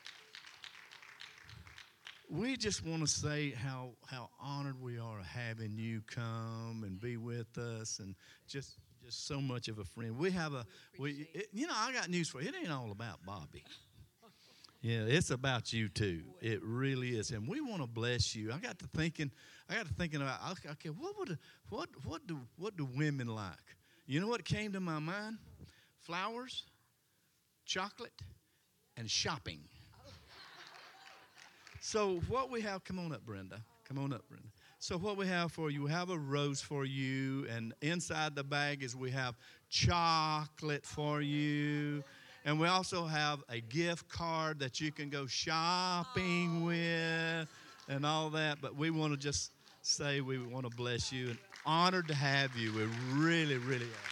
We just want to say how honored we are having you come and be with us, and just so much of a friend. I got news for you. It ain't all about Bobby. Yeah, it's about you too. It really is, and we want to bless you. I got to thinking about, okay, what do women like? You know what came to my mind? Flowers, chocolate, and shopping. So what we have, come on up, Brenda. So what we have for you, we have a rose for you, and inside the bag is we have chocolate for you. And we also have a gift card that you can go shopping with and all that. But we want to just say we want to bless you and honored to have you. We really, really are.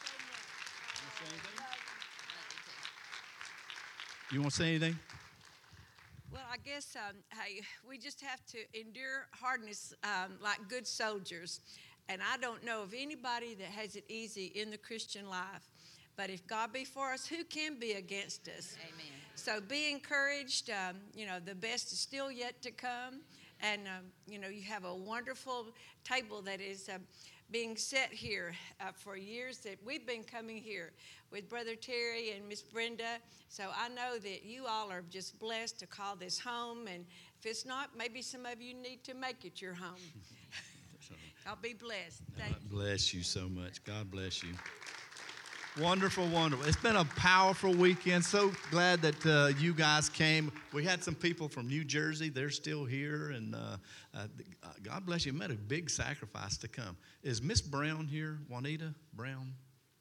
You want to say anything? Well, I guess we just have to endure hardness like good soldiers. And I don't know of anybody that has it easy in the Christian life. But if God be for us, who can be against us? Amen. So be encouraged. The best is still yet to come. And, you have a wonderful table that is being set here for years that we've been coming here with Brother Terry and Miss Brenda. So I know that you all are just blessed to call this home. And if it's not, maybe some of you need to make it your home. I'll be blessed. God bless you so much. God bless you. Wonderful. It's been a powerful weekend. So glad that you guys came. We had some people from New Jersey. They're still here. And God bless you. Made a big sacrifice to come. Is Miss Brown here? Juanita Brown?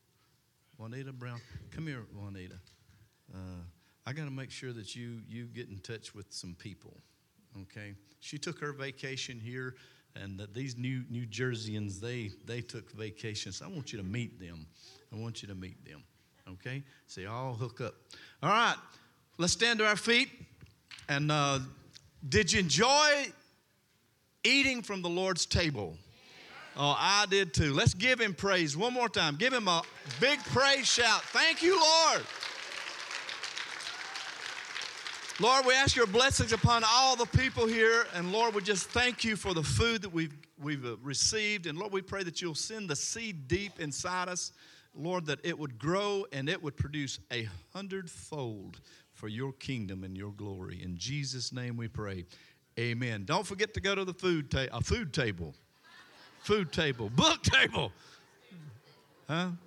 Come here, Juanita. I got to make sure that you get in touch with some people. Okay? She took her vacation here. And these New Jerseyans, they took vacations. I want you to meet them. Okay? So y'all hook up. All right. Let's stand to our feet. And did you enjoy eating from the Lord's table? Oh, I did too. Let's give him praise one more time. Give him a big praise shout. Thank you, Lord. Lord, we ask your blessings upon all the people here. And Lord, we just thank you for the food that we've received. And Lord, we pray that you'll send the seed deep inside us. Lord, that it would grow and it would produce 100-fold for your kingdom and your glory. In Jesus' name we pray. Amen. Don't forget to go to the food table. Book table. Huh?